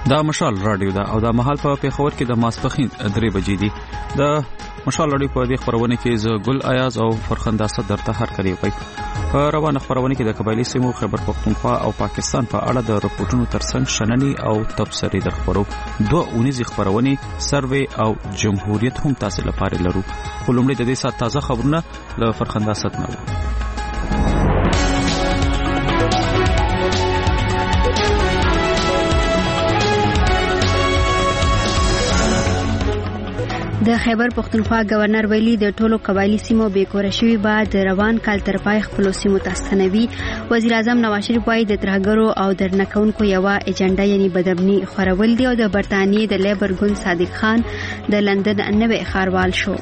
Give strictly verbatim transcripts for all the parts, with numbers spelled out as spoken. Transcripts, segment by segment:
دا مشال رادیو دا او دا مهال په پیښور کې د ماسپخین درې بجې دي. د مشال رادیو په دې خبرونه کې ز ګل ایاز او فرخنده اسد درته هر کړی وي. په روانه خبرونه کې د قبایلی سیمو خیبر پختونخوا او پاکستان په اړه د رپورټونو ترڅنګ شننې او تبصرې د خبرو دوه اونیزې خبرونه سروې او جمهوریت هم تاسو لپاره لرو. ولومړی د دې سات تازه خبرونه له فرخنده اسد نه. د خیبر پختونخوا گورنر ویلي د ټولو قبایلی سیمو بیکوره شوی بعد روان کال تر پای خپل سیمو تستنوي. وزیر اعظم نواز شریف وايي د ترهګرو او درنکونکو یو ایجنډا یعنی بدبني خورول دی او د برتانیې د لیبر ګوند صادق خان د لندن نوې ښاروال شو.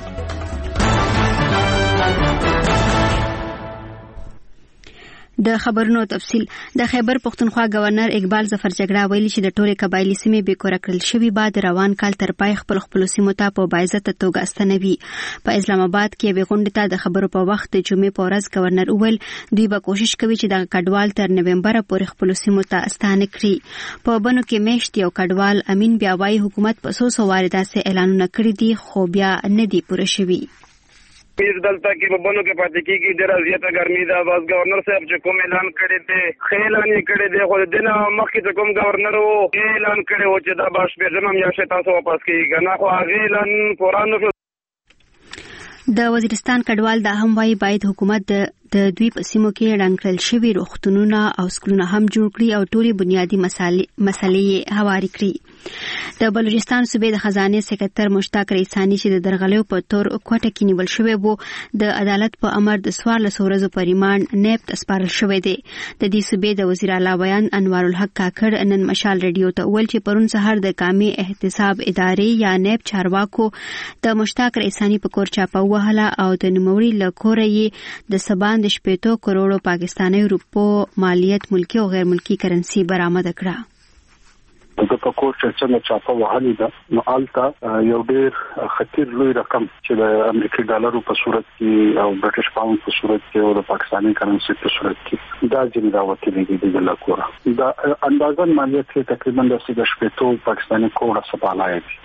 د خبرونو تفصيل. د خیبر پختونخوا گورنر اقبال ظفر جګړه ویلي چې د ټولې قبایلی سیمې بیکوره کړل شوی بعد روان کال تر پای خپل خپل سیمو ته په باعزت توګه استنوي. په اسلام آباد کې به غونډه ته د خبرو په وخت د جمعې په ورځ گورنر اول دوی به کوشش کوي چې د کډوال تر نومبر پورې خپل سیمو ته استانه کړي. په بنو کې میشت یو کډوال امین بیا وايي حکومت په سو سو واردات سه اعلانونه کړی دي خو بیا نه دی پوره شوی. پیر دلته کې په بنو کې پاتې کېږي ډېره زیاته ګرمي ده. بس گورنر صاحب چې کوم اعلان کړی دی اعلان یې کړی دی خو د نه مخکې چې کوم گورنر وو اعلان کړی و چې دا به شپږمه میاشت تاسو واپس کېږي نه خو هغه اعلان پوره نه شو. د وزیرستان کډوال دا هم وايي باید حکومت د د دوی په سیمو کې رنګړل شوی روغتونونه او سکولونه هم جوړ کړي او ټولي بنیادی مسالې هواري کړي. د بلوچستان صوبې د خزانه سکرټر مشتاق ریسانی چې د درغلیو په تور کوټه کې نیول شوی وو د عدالت په امر د سوار له سورزو په ریماند نیب تسپارل شوی دی. د دې صوبې د وزیر اعلی بیان انوار الحق کاکړ نن مشال ریډیو ته ول چې پرون سحر د قامي احتساب ادارې یا نیب چارواکو د مشتاق ریسانی په کور چاپه وهله او د نوموړي له کورې د سبان د شپږ کروڑو پاکستاني روپو مالیت ملکی او غیر ملکی کرنسی برآمد کړه. د پکور چې چاپه وهلي ده نو آلته یو ډېر خطر لوی رقم چې د امریکایي ډالرو په صورت کې او برټش پاوند په صورت کې او د پاکستاني کرنسی په صورت کې دا ځینې راوتلي دي د لکوره. دا اندازن مالیت تقریبا د شپږ پاکستاني کروڑه سپالای دي.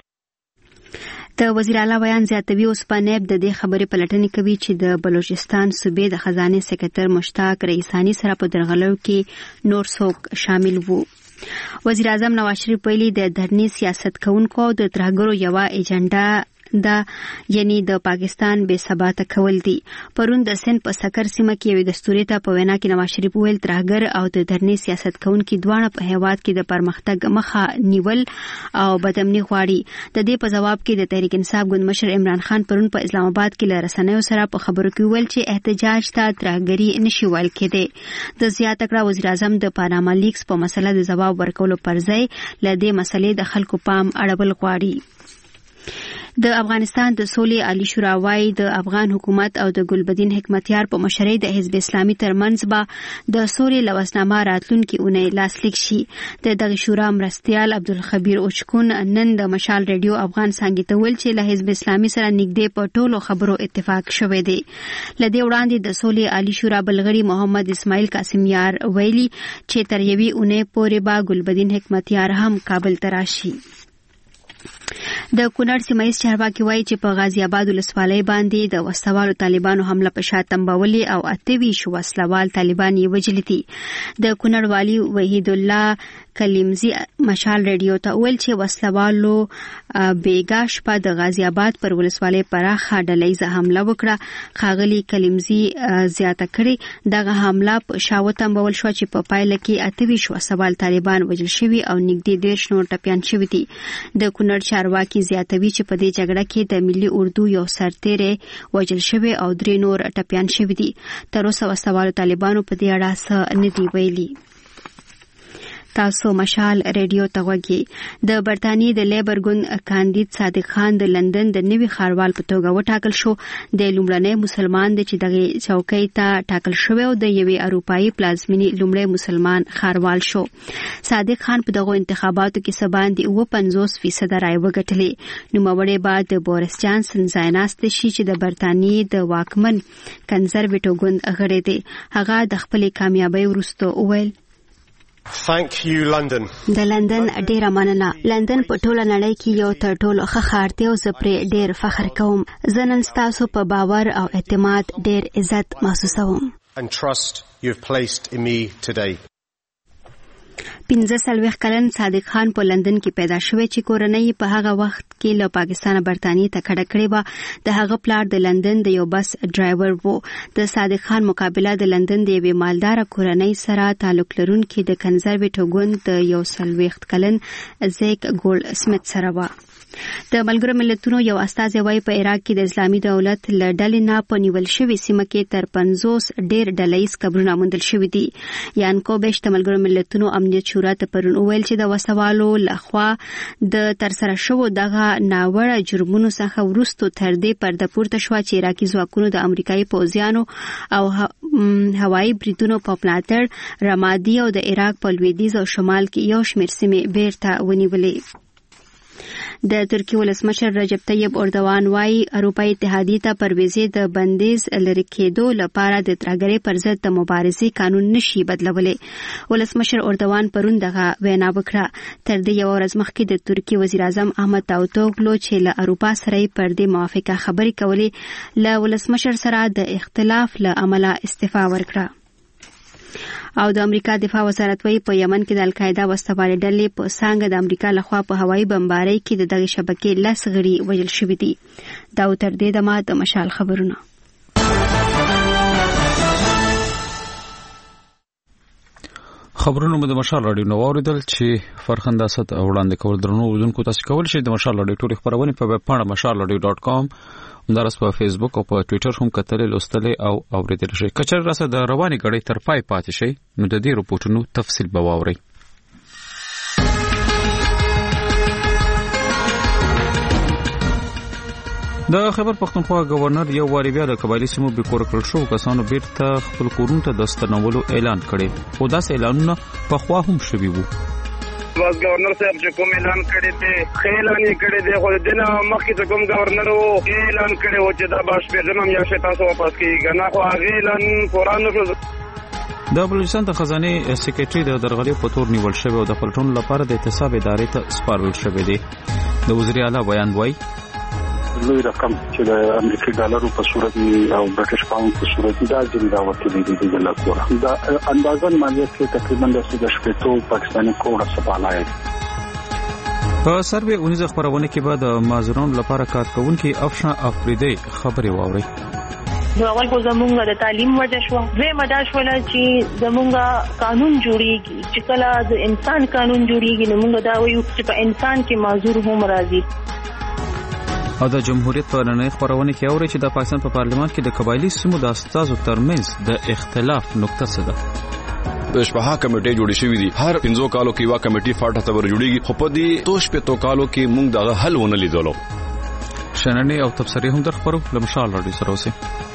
د وزیر اعلی بیان زیاتوي اوس په نیب د دې خبرې پلټنې کوي چې د بلوچستان صوبې د خزانه سکرټر مشتاق ریسانی سره په درغلو کې نور څوک شامل وو. وزیر اعظم نواز شریف ویلي د دھرنی سیاست کوونکو د ترهګرو یو ایجنډا دا یعنی د پاکستان بے ثبات کول دي. پرون د سند په سکر سیمه کې یو دستوري ته په وینا کې نواز شریف ویل ترهګر او د دھرنی سیاست کوونکو دواړه په هیواد کې د پرمختګ مخه نیول او بدامني غواړي. د دې په جواب کې د تحریک انصاف ګوند مشر عمران خان پرون په اسلام آباد کې له رسنیو سره په خبرو کې ویل چې احتجاج ته ترهګری نشي ویل کېده. د زیات کړه وزیر اعظم د پاناما لیکس په مسله د جواب ورکولو پر ځای ل دې مسلې د خلکو پام اړول غواړي. د افغانستان د سولې عالی شورا وايي د افغان حکومت او د ګلبدین حکمتیار په مشرۍ د حزب اسلامي ترمنځ به د سولې لوسنامه راتلونکي اونۍ لاسلیک شي. د دغه شورا مرستيال عبدالخبیر اوچکون نن د مشال ریډیو افغان څنګه ته ول چې له حزب اسلامي سره نږدې په ټولو خبرو اتفاق شوه دی. لدې وړاندې د سولې عالی شورا بلغړي محمد اسماعیل قاسمیار ویلي چې تر یوې اونۍ پورې به ګلبدین حکمتیار هم کابل ته راشي. د کونړ سیمایي چارواکي وایي چې په غازی آباد ولسوالۍ باندې د وسوالو طالبانو حمله په شا تنبولي او اتوي شو وسلوال طالبان یې وجلي دي. د کونړ والی وحید الله کلیمزی مشال ریډیو ته ویل چې وسلوالو بیګا شپه د غازی آباد پر ولسوالۍ پراخه ډلېزه حمله وکړه. خاغلی کلیمزی زیاته کړي دغه حمله په شا تنبول شو چې په پایله کې اتوي شو وسوال طالبان وجل شوي او نږدې ډېر شنو ټپيان شوي دي. د کونړ چارواکي زیاتوي چې په دې جګړه کې د ملي اردو یو سرتیری وجل شوی او درې نور ټپيان شوي دي. تر اوسه وسوالو طالبانو په دې اړه څه نه دی ویلي. تاسو مشال ریډیو ته وګورئ. د برتانیې د لیبر ګوند کاندید صادق خان د لندن د نوي ښاروال په توګه وټاکل شو. د لومړنۍ مسلمان د چې دغه چوکۍ ته ټاکل شوی او د یوې اروپאי پلازمینی لومړی مسلمان ښاروال شو. صادق خان په دغه انتخاباتو کې سباندې اوه پنځوس فیصد رای وګټلې. نوموړی بعد د بوریس جانسن ځایناست شي چې د برتانیې د واکمن کنزرویټیو ګوند غړی دی. هغه د خپلې کامیابی وروسته وویل Thank you London. د لندن ډیره مننه. لندن په ټوله نړۍ کې یو تر ټولو ښه ښار دی او زه پرې ډیر فخر کوم. زه نن ستاسو په باور او اعتماد ډیر عزت محسوسوم. And trust you have placed in me today. پنځه څلوېښت کلن صادق خان په لندن کې پیدا شوی چې کورنۍ په هغه وخت کې له پاکستان برتانیې ته کډه کړې وه. د هغه پلار د لندن د یو بس ډرایور وو. د صادق خان مقابله د لندن د یوې مالداره کورنۍ سره تعلق لرونکي د کنزرویټیو ګوند د یو څلوېښت کلن زیک ګولډ سمیت سره وه. د ملګرو ملتونو یو استازی وايي په عراق کې د اسلامي دولت له ډلې نه په نیول شوې سیمه کې تر پنځوس ډېر ډلهییز قبرونه موندل شوي دي. یان کوبش د ملګرو ملتونو امنیت شورا ته پرون وویل چې د وسوالو لخوا د ترسره شوو دغه ناوړه جرمونو څخه وروسته تر دې پرده پورته شوه چې عراقي ځواکونو د امریکایي پوځیانو او هوایي بریدونو په ملاتړ رمادي او د عراق په لویدیځ او شمال کې یو شمېر سیمې بیرته ونیولې. د ترکیې ولسمشر رجب طیب اردوان وايي اروپایي اتحادیې ته پر ویزې د بندیز لرې کېدو لپاره د ترهګرۍ پر ضد د مبارزې قانون نشي بدلولی. ولسمشر اردوان پرون دغه وینا وکړه. تر دې یو ورځ مخکې د ترکیې وزیر اعظم احمد داوتوغلو چې له اروپا سره پر دې موافقه خبرې کولې له ولسمشر سره د اختلاف له امله استعفا ورکړه. او د امریکا دفاع وزارت وايي په یمن کې د القاعده وسوالې ډلې په څنګه د امریکا لخوا په هوایي بمبارۍ کې د دغه شبکې لس غړي وژل شوي دي. دا تر دې دمه د مشال خبرونه. خبرونه مو د مشال رادیو نو اوریدل چې فرخنده ست وړاندې کول درنو ودونکو تاسو کول شي د مشال رادیو ټول خبرونه په ویب پاڼه مشال رادیو ډاټ کام همدارس په فیسبوک او په ټوئیټر هم کتل لوستل او اوریدل شي. کچر راسه د رواني غړي تر پای پاتې شي نو د دې رپورټونو تفصیل به واوري. د خیبر پختونخوا گورنر یو واری بیا د قبایلی سیمو به کور کړل شو کسانو بیرته خپل کورونو ته د ستنولو اعلان کړي. خو داس اعلانونه په خوا هم شوي وو. واس گورنر صاحب چې کوم اعلان کړی دی اعلان یې کړی دی خو دنه مخکې کوم گورنر وو اعلان کړی و چې دا باش په زمم یا شي تاسو واپس کیږي نه خو هغه اعلان قران نو د بلوچستان د خزانه سیکریټری د درغلي په تور نیول شوی او د پلټون لپاره د احتساب ادارې ته سپارل شوی دی. د وزیر اعلی بیان وایي لوی رقم چې د امریکایي ډالرو په صورت او برټش پاوند په صورت دا ځینې راوتلي دي د لکوره دا اندازن مالیات کې تقریبا د شپږ پاکستاني کوړه سپالای. په سروې اونیزه خبرونه کې به د مازورون لپاره کار کوونکي افشا افریدي خبري واوري. نو اول کو زمونږ د تعلیم وجه شو زه مداش ولا چې زمونږ قانون جوړیږي چې کله د انسان قانون جوړیږي نو موږ دا وایو چې په انسان کې معذور هم راځي. او د جمهوریت په نړۍ خبرونه کې اوري چې د پاکستان په پارلمان کې د قبایلی سیمو د استازو ترمنځ د اختلاف نقطه څه ده. شپه کمیټه جوړې شوې دي هر پنځو کالو کې وا کمیټه فاټه تبر جوړیږي خو په دې توش په تو کالو کې موږ دغه حل ونه لیدلو. شننې او تبصرې هم در خبرو لمشال راډیو سره اوسئ.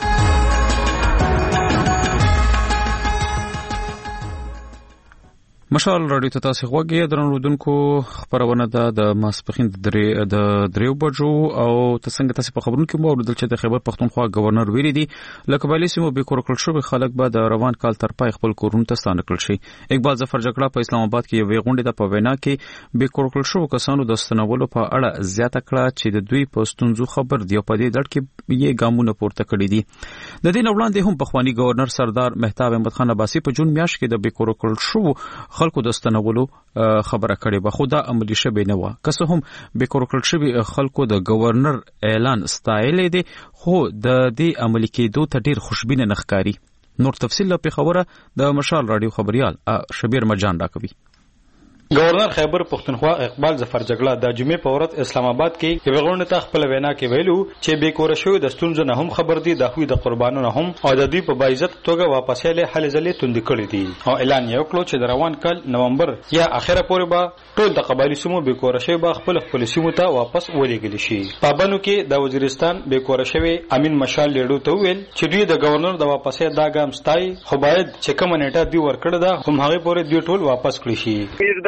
مشال راډیو ته تاسو غوږی درنودونکو خبرونه ده د ماسپخین د درې د دریو بجو او تاسو تاسو په خبرونو کې مو اوریدل چې د خیبر پختونخوا گورنر ویلي دي لکه بلی سیمو به کور کړل شو خلک به د روان کال تر پای خپل کورونو ته ستانه کړل شي. اقبال ظفر جګړه په اسلام آباد کې یو غونډه د په وینا کې به کور کړل شو کسانو د ستنولو په اړه زیاته کړه چې د دوی په ستونزو خبر دی په دې ډول کې یې ګامونه پورته کړی دي. د دې وړاندې هم په خواني گورنر سردار مهتاب احمد خان عباسی په جون میاشت کې د به کور کړل شو خلکو د ستنولو خبره کړې به خو دا عملی شوی نه و. که څه هم به کور کړل شوی خلکو د گورنر اعلان ستایل دي خو د دې عملی کېدو ته ډیر خوشبینه نخکاری. نور تفصیل په خبره د مشال رادیو خبريال شبیر مرجان راکوي. گورنر خیبر پختونخوا اقبال ظفر جګړه د جمعې په ورځ اسلام آباد کې یو غونډه ته خپل وینا کې ویلو چې به کور شوی د ستونزو نه هم خبر دي د هوی د قربانونو هم او د دوی په باعزت توګه واپسې له حل ځلې توند کړی دي او اعلان یې وکړ چې د روان کال نومبر یا اخره پورې به ټول د قبایلی سیمو به کور شوی به خپل خپل سیمو ته واپس ولېږل شي. پابندو کې د وزیرستان به کور شوی امین مشال لیډو ته ویل چې دوی د گورنر د واپسې دا ګام ستای خو باید چې کوم نیټه دی ورکړه ده هم هغه پورې دوی ټول واپس کړی شي.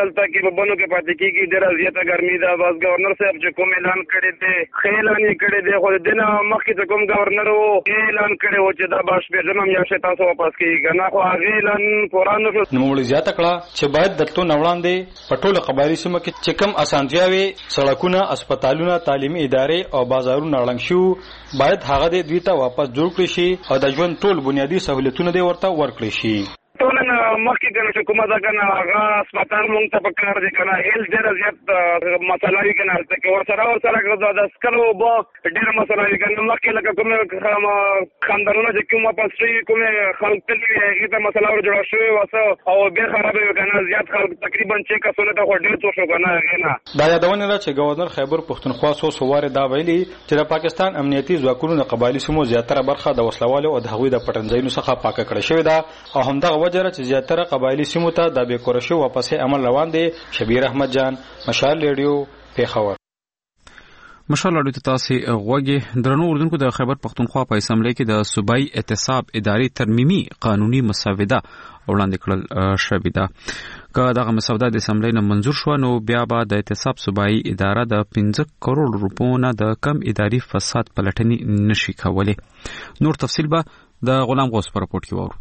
دلته کې په بنو کې پاتې کیږي ډېره زیاته ګرمي ده. بس گورنر صاحب چې کوم اعلان کړی دی ښه اعلان یې کړی دی، خو د دې نه مخکې چې کوم گورنر و اعلان کړی و چې دا به شپږمه میاشت تاسو واپس کیږي که نه، خو هغې اعلان پوره نه شو. نوموړي زیاته کړه چې باید د تلو نه وړاندې په ټولو قبایلي سیمو کې چې کوم اسانتیاوې سړکونه، اسپتالونه، تعلیمي ادارې او بازارونه ړنګ شو باید هغه د دوی ته واپس جوړ کړي شي او د ژوند ټول بنیادي سہولتونه دې ورته ورکړي شي. ټول نه مخکې کنه چې کومه ده کنه هغه اسپتال مونږ ته پکار دي کنه هیلث ډېره زیات مسله وي کنه هلته کې ورسره ورسره د سکلو اوبه ډېره مسله وي کنه مخکې لکه کومې خاندانونه چې کوم واپس شوي کومې خلک تللي وي هغې ته مسله ور جوړه شوې وه څه او بیا خرابه وي کنه زیات خلک تقریبا چې کسونه ته خو ډېر څه شو کنه هغې نه. دا یادونه ده چې ګورنر خیبر پښتونخوا څو څو وارې دا ویلي چې د پاکستان امنیتي ځواکونو د قبایلي سیمو زیاتره برخه د وسلوالو او د هغوی د پټنځایونو څخه پاکه کړې شوې ده او همدغه وجه چې زیاتره قبایلی سیمو ته د بیکوره شو واپسې عمل روان دی. شبیر احمد جان، مشال ریډیو، پیښور. مشال ریډیو ته تاسو غوږی درنو اردوونکو. د خیبر پښتونخوا په اسمبلی کې د صوبایي احتساب ادارې ترمیمي قانوني مسوده وړاندې کړل شوې ده. که دغه مسوده د اسمبلی نه منزور شو نو بیا به د احتساب صوبایي اداره د پنځه کروڑ روپو نه د کم اداري فساد پلټنې نشي کولای. نور تفصیل به د غلام غوث په راپورټ کې وورو.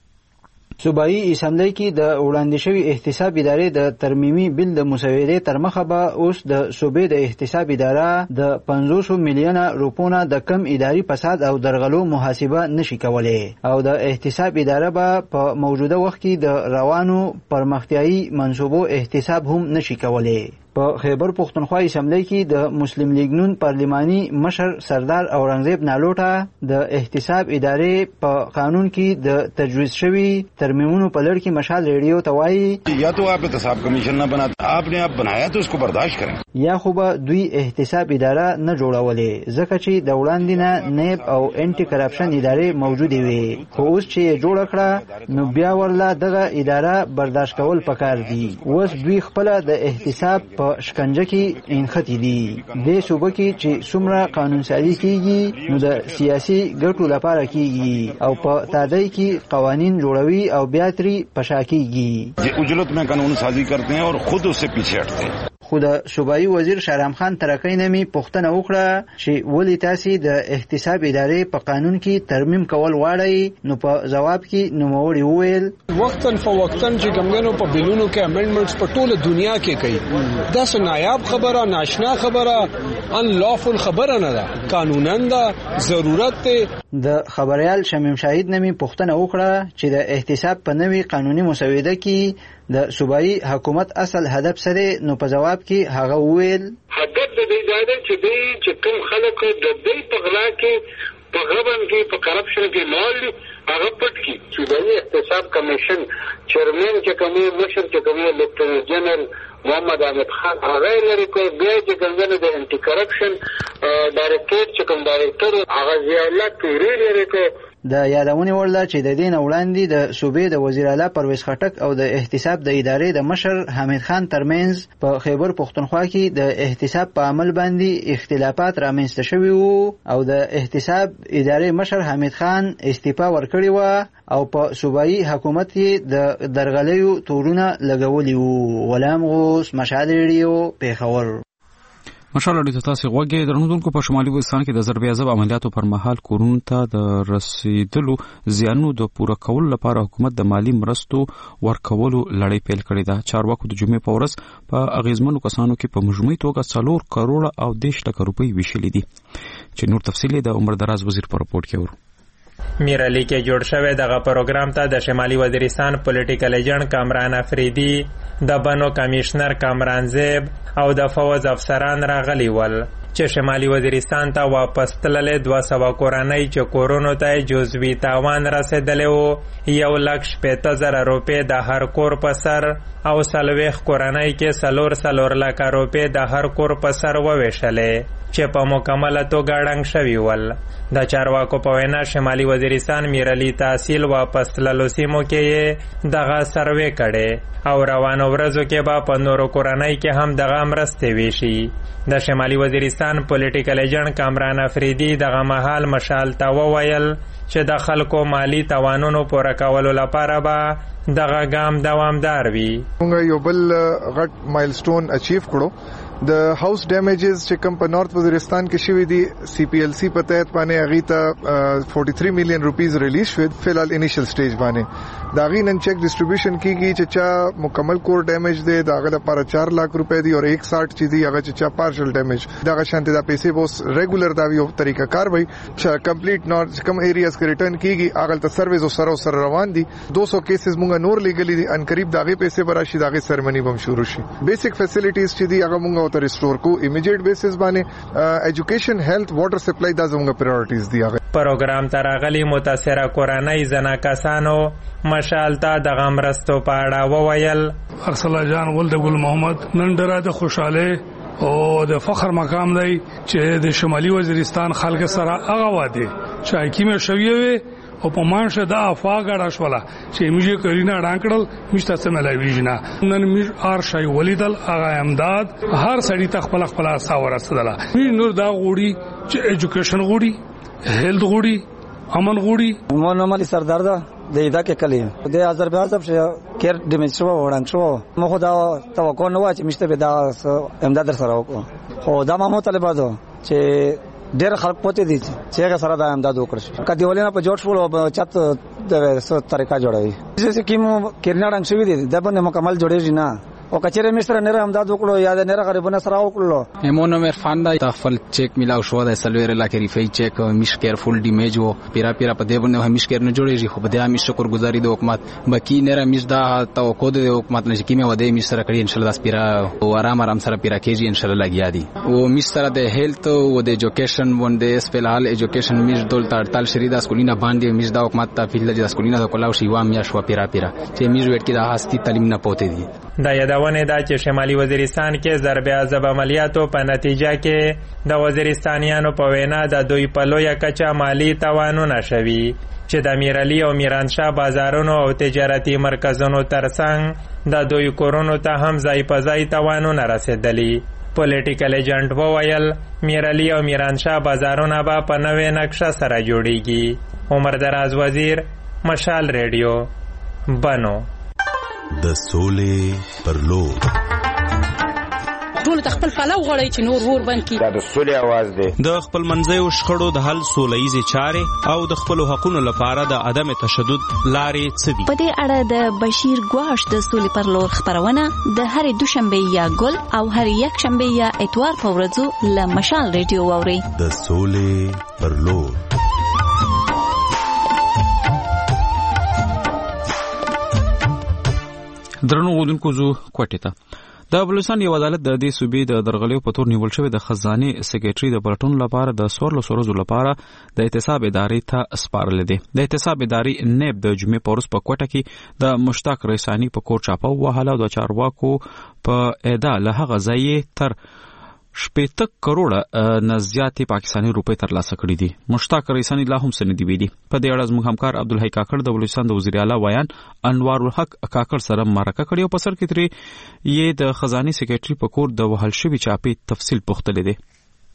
صوبایي اسمبلی کې د وړاندې شوی احتساب ادارې د ترمیمي بل د مسودې تر مخه به اوس د صوبې د احتساب اداره د پنځوس میلیونه روپو نه د کم اداري فساد او درغلو محاسبه نشي کولای او د احتساب اداره به په موجوده وخت کې د روانو پرمختیايي منصوبو احتساب هم نشي کولای. په خیبر پښتونخوا اسمبلی کې د مسلم لیگ نون پارلماني مشر سردار اورنګزیب نالوټا د احتساب ادارې په قانون کې د تجویز شوی ترمیمونو په لړ کې مشال ریډیو ته وایي یا تو آپ احتساب کمیشن نه بنا آپ نے آپ بنایا تو اس کو برداشت کریں یا خو به دوی احتساب اداره نه جوړولې ځکه چې د وړاندې نه نیب او انټي کرپشن ادارې موجودې وي خو اوس چې جوړ کړه نو بیا ورلا دغه اداره برداشت کول پکار دي. اوس دوی خپل د احتساب په شکنجه کې انختی دي. د صوبه کې چې څومره قانون سازي کیږي نو د سیاسي ګټو لپاره کیږي او په تادای کې قوانین جوړوي او بیا تری پشاکیږي. یہ اجلت میں قانون سازی کرتے ہیں اور خود اس سے پیچھے ہٹتے ہیں. خو د صوبایي وزیر شهرام خان ترکۍ نه می پوښتنه وکړه چې ولې تاسو د احتساب ادارې په قانون کې ترمیم کول غواړئ نو په جواب کې نوموړي وویل وختن فوقتن چې ګمګنو په بلونو کې امندمنټس په ټوله دنیا کې کوي دا څه نایاب خبره ناشنا خبره ان لافل خبره نه ده قانونا ده ضرورت ته. د خبريال شمیم شاهد نمی پوښتنه وکړه چې د احتساب په نوي قانوني مسوده کې د صوبایي حکومت اصل هدف سره نو په جواب کې هغه وویل هدف د دې ځای چې دې چې کوم خلک د دې په غلا کې په غبن کې په کرپشن کې مال هغه پټ کی. صوبایي احتساب کمیشن چیرمن چې کومه مشر چې کومه لیفټننټ جنرال محمد احمد خان هغه لري کوي بیا چې څنګه د انټي کرپشن ډایریکټر چې کوم ډایریکټر هغه زیاله پیری لري کوي. د یادونه ورله چې د دین وړاندې د صوبې د وزیر اعلی پرویز خټک او د احتساب د ادارې د مشر حمید خان ترمنځ په خیبر پښتونخوا کې د احتساب په عمل باندې اختلافات رامنځته شوي وو او د احتساب ادارې مشر حمید خان استعفا ورکړی و او په صوبایي حکومت کې د درغلیو تورونه لګولي وو. غلام غوث، مشال ریډیو، پیښور. مشال ریډیو ته تاسو غوږی درنوونکو. په شمالي وزیرستان کې د ضرب عذاب عملیاتو پر مهال کورونو ته د رسیدلو زیانونو د پوره کولو لپاره حکومت د مالی مرستو ورکولو لړۍ پیل کړې ده. چارواکو د جمعې په ورځ په اغیزمنو کسانو کې په مجموعي توګه څلور کروڑه او دیش لک روپۍ ویشلې دي چې نور تفصیل د عمر دراز وزیر په راپورټ کې ورو. میرالی کې جوړ شوی دغه پروګرام ته د شمالي وزیرستان پولیټیکل ایجنټ کامران افریدي، د بنو کمشنر کامران زیب او د فوز افسران راغلي ول چې شمالي وزیرستان ته واپس تللې دوه سوه کورنۍ چې کورونو ته جزوي تاوان رسېدلی و یو لک شپېته زره روپۍ د هر کور په سر او څلوېښت کورنۍ کې څلور څلور لکه روپۍ د هر کور په سر وویشلې چې په مکمله توګه ړنګ شوي ول. د چارواکو په وینا شمالي وزیرستان میرلی تحصیل واپس تللو سیمو کې یې دغه سروې کړې او روانو ورځو کې به په نورو کورنۍ کې هم دغه مرستې ویشي. د شمالي وزیرستان وزیرستان پولیټیکل ایجنټ کامران افریدي دغه مهال مشال ته وویل چې د خلکو مالی توانونو پوره کولو لپاره به دغه ګام دوامدار وي. موږ یو بل غټ مایلسټون اچیو کړو. د هاوس ډیمیجز چې کوم په نارث وزیرستان کې شوی دي سی پی ال سی په تحت باندې هغه ته تیالیس میلیون روپیز ریلیز شو فلال انیشل سټیج باندې دا غي نن چیک ډیسټریبیوشن کیږي چې چا مکمل کور ډیمیج دی دا غل لپاره چار لک روپے دی او ایک سو ساٹھ چې دی هغه چې چا پارشل ډیمیج دا شانته دا پیسې بوس ریګولر دا یو طریقه کار وي چې کمپلیټ نارث کم ایریاز کې ریټرن کیږي هغه ته سرویس او سره سره روان دي دو سو کیسز مونږ نور لیګلی دي ان قریب دا غي پیسې براشي دا غي سرمنی بم شروع شي. بیسیک فیسیلیټیز چې دی هغه مونږ ته ریسټور کو immediate basis باندې ایجوکیشن هیلث واټر سپلای دا زموږ پرایورټیز دي. پروګرام ته راغلي متاثره کورنۍ زنا کسانو مشال ته د غمرستو په اړه وویل. ارسلا جان ولد ګل محمد نن ډېره د خوشاله او د فخر مقام دی چې د شمالي وزیرستان خلک سره هغه واده چې حکیمه شوی وي او په مانشه دا افاګړه شوله چې موږ کرینا ډانکړل مشته سملای ویجنا نن موږ ار شای ولیدل هغه امداد هر سړی تخپل خپل اساور رسدله موږ نور دا غوړي چې ایجوکیشن غوړي هیلث غوړي امن غوړي مو نومالي سردار دا د ادا کې کلی د آذربایجان څخه کیر ډیمیج شو وړاندې شو مخه دا توقع نه و چې مشته به دا امداد در سره وکړو خو دا مو طالبانو ده چې ډېر خلک پته دي چې هغه سره د امداد وکړي کدی ولینه په جوړ شو او چت د څه طریقه جوړوي چې کیمو کیرناډنګ شوی دي د باندې مکمل جوړیږي نه او کچره مستر نه امداد وکړو یا د نه غریبانو سره وکړو. ایمونو عرفان دا خپل چیک ملاو شو د سلویر لا کې ریفای چیک میش کیر فول ډیمیج وو پیرا پیرا په دې باندې همیش کیر نه جوړیږي خو بده همیش شکر گزاري د حکومت بکی نه میش دا توقع د حکومت نه کیمه ودی میش سره کړی ان شاء الله پیرا او آرام آرام سره پیرا کېږي ان شاء الله لګیا دي او میش سره د هیلث او د ایجوکیشن باندې سپیشل ایجوکیشن میش دول تړتل شریدا سکولینا باندې میش دا حکومت ته پیل د سکولینا د کولاو شی وام یا شو پیرا پیرا چې میش وټ کې د هستی تعلیم نه پوتې دي. دا یادونه دا چې شمالي وزیرستان کې ضرب عذاب عملیاتو په نتیجه کې د وزیرستانیانو په وینا د دوی په لویه کچه مالی توانونه شوي چې د میرعلي او میرانشاه بازارونو او تجارتي مرکزونو ترڅنګ د دوی کورونو ته هم ځای په ځای توانونه رسېدلي. پولیټیکل ایجنټ وویل میرعلي او میرانشاه بازارونه به په نوې نقشه سره جوړیږي. عمر دراز وزیر مشال ریډیو بنو. د سولې پر لور ټول خپل پلو غړی چې نور ور بند کی دا د سولې आवाज دی د خپل منځي او شخړو د حل سولېزي چارې او د خپل حقوقو لپاره د عدم تشدد لارې څدي. په دې اړه د بشیر ګواش د سولې پر لور خبرونه د هرې دوشنبه یا ګل او هر یک شنبه یا اتوار په ورځو له مشال ریډیو ووري. د سولې پر لور. درنو غوډونکو زو کوټه ته د بلوچستان یو عدالت د دې صوبې د درغلیو په تور نیول شوی د خزانه سیکریټري د پلټون لپاره د سورلو سورزو لپاره د احتساب ادارې ته سپارل دي. د احتساب ادارې نیب د جمعې پورس په کوټه کې د مشتاق رئیسانی په کور چاپو وهاله د چارواکو په ادا له هغه ځای تر شپږ کروڑه نه زیاتې پاکستاني روپۍ ترلاسه کړې دي. مشتاق رئیسانی لا هم سندې ویلي. په دې اړه زموږ همکار عبدالحی کاکړ د بلوچستان د وزیر اعلی ویان انوار الحق کاکړ سره مرکه کړې او په سر کې ترې یې د خزانه سیکریټري په کور د وهل شوي چاپې تفصیل پوښتلې دي.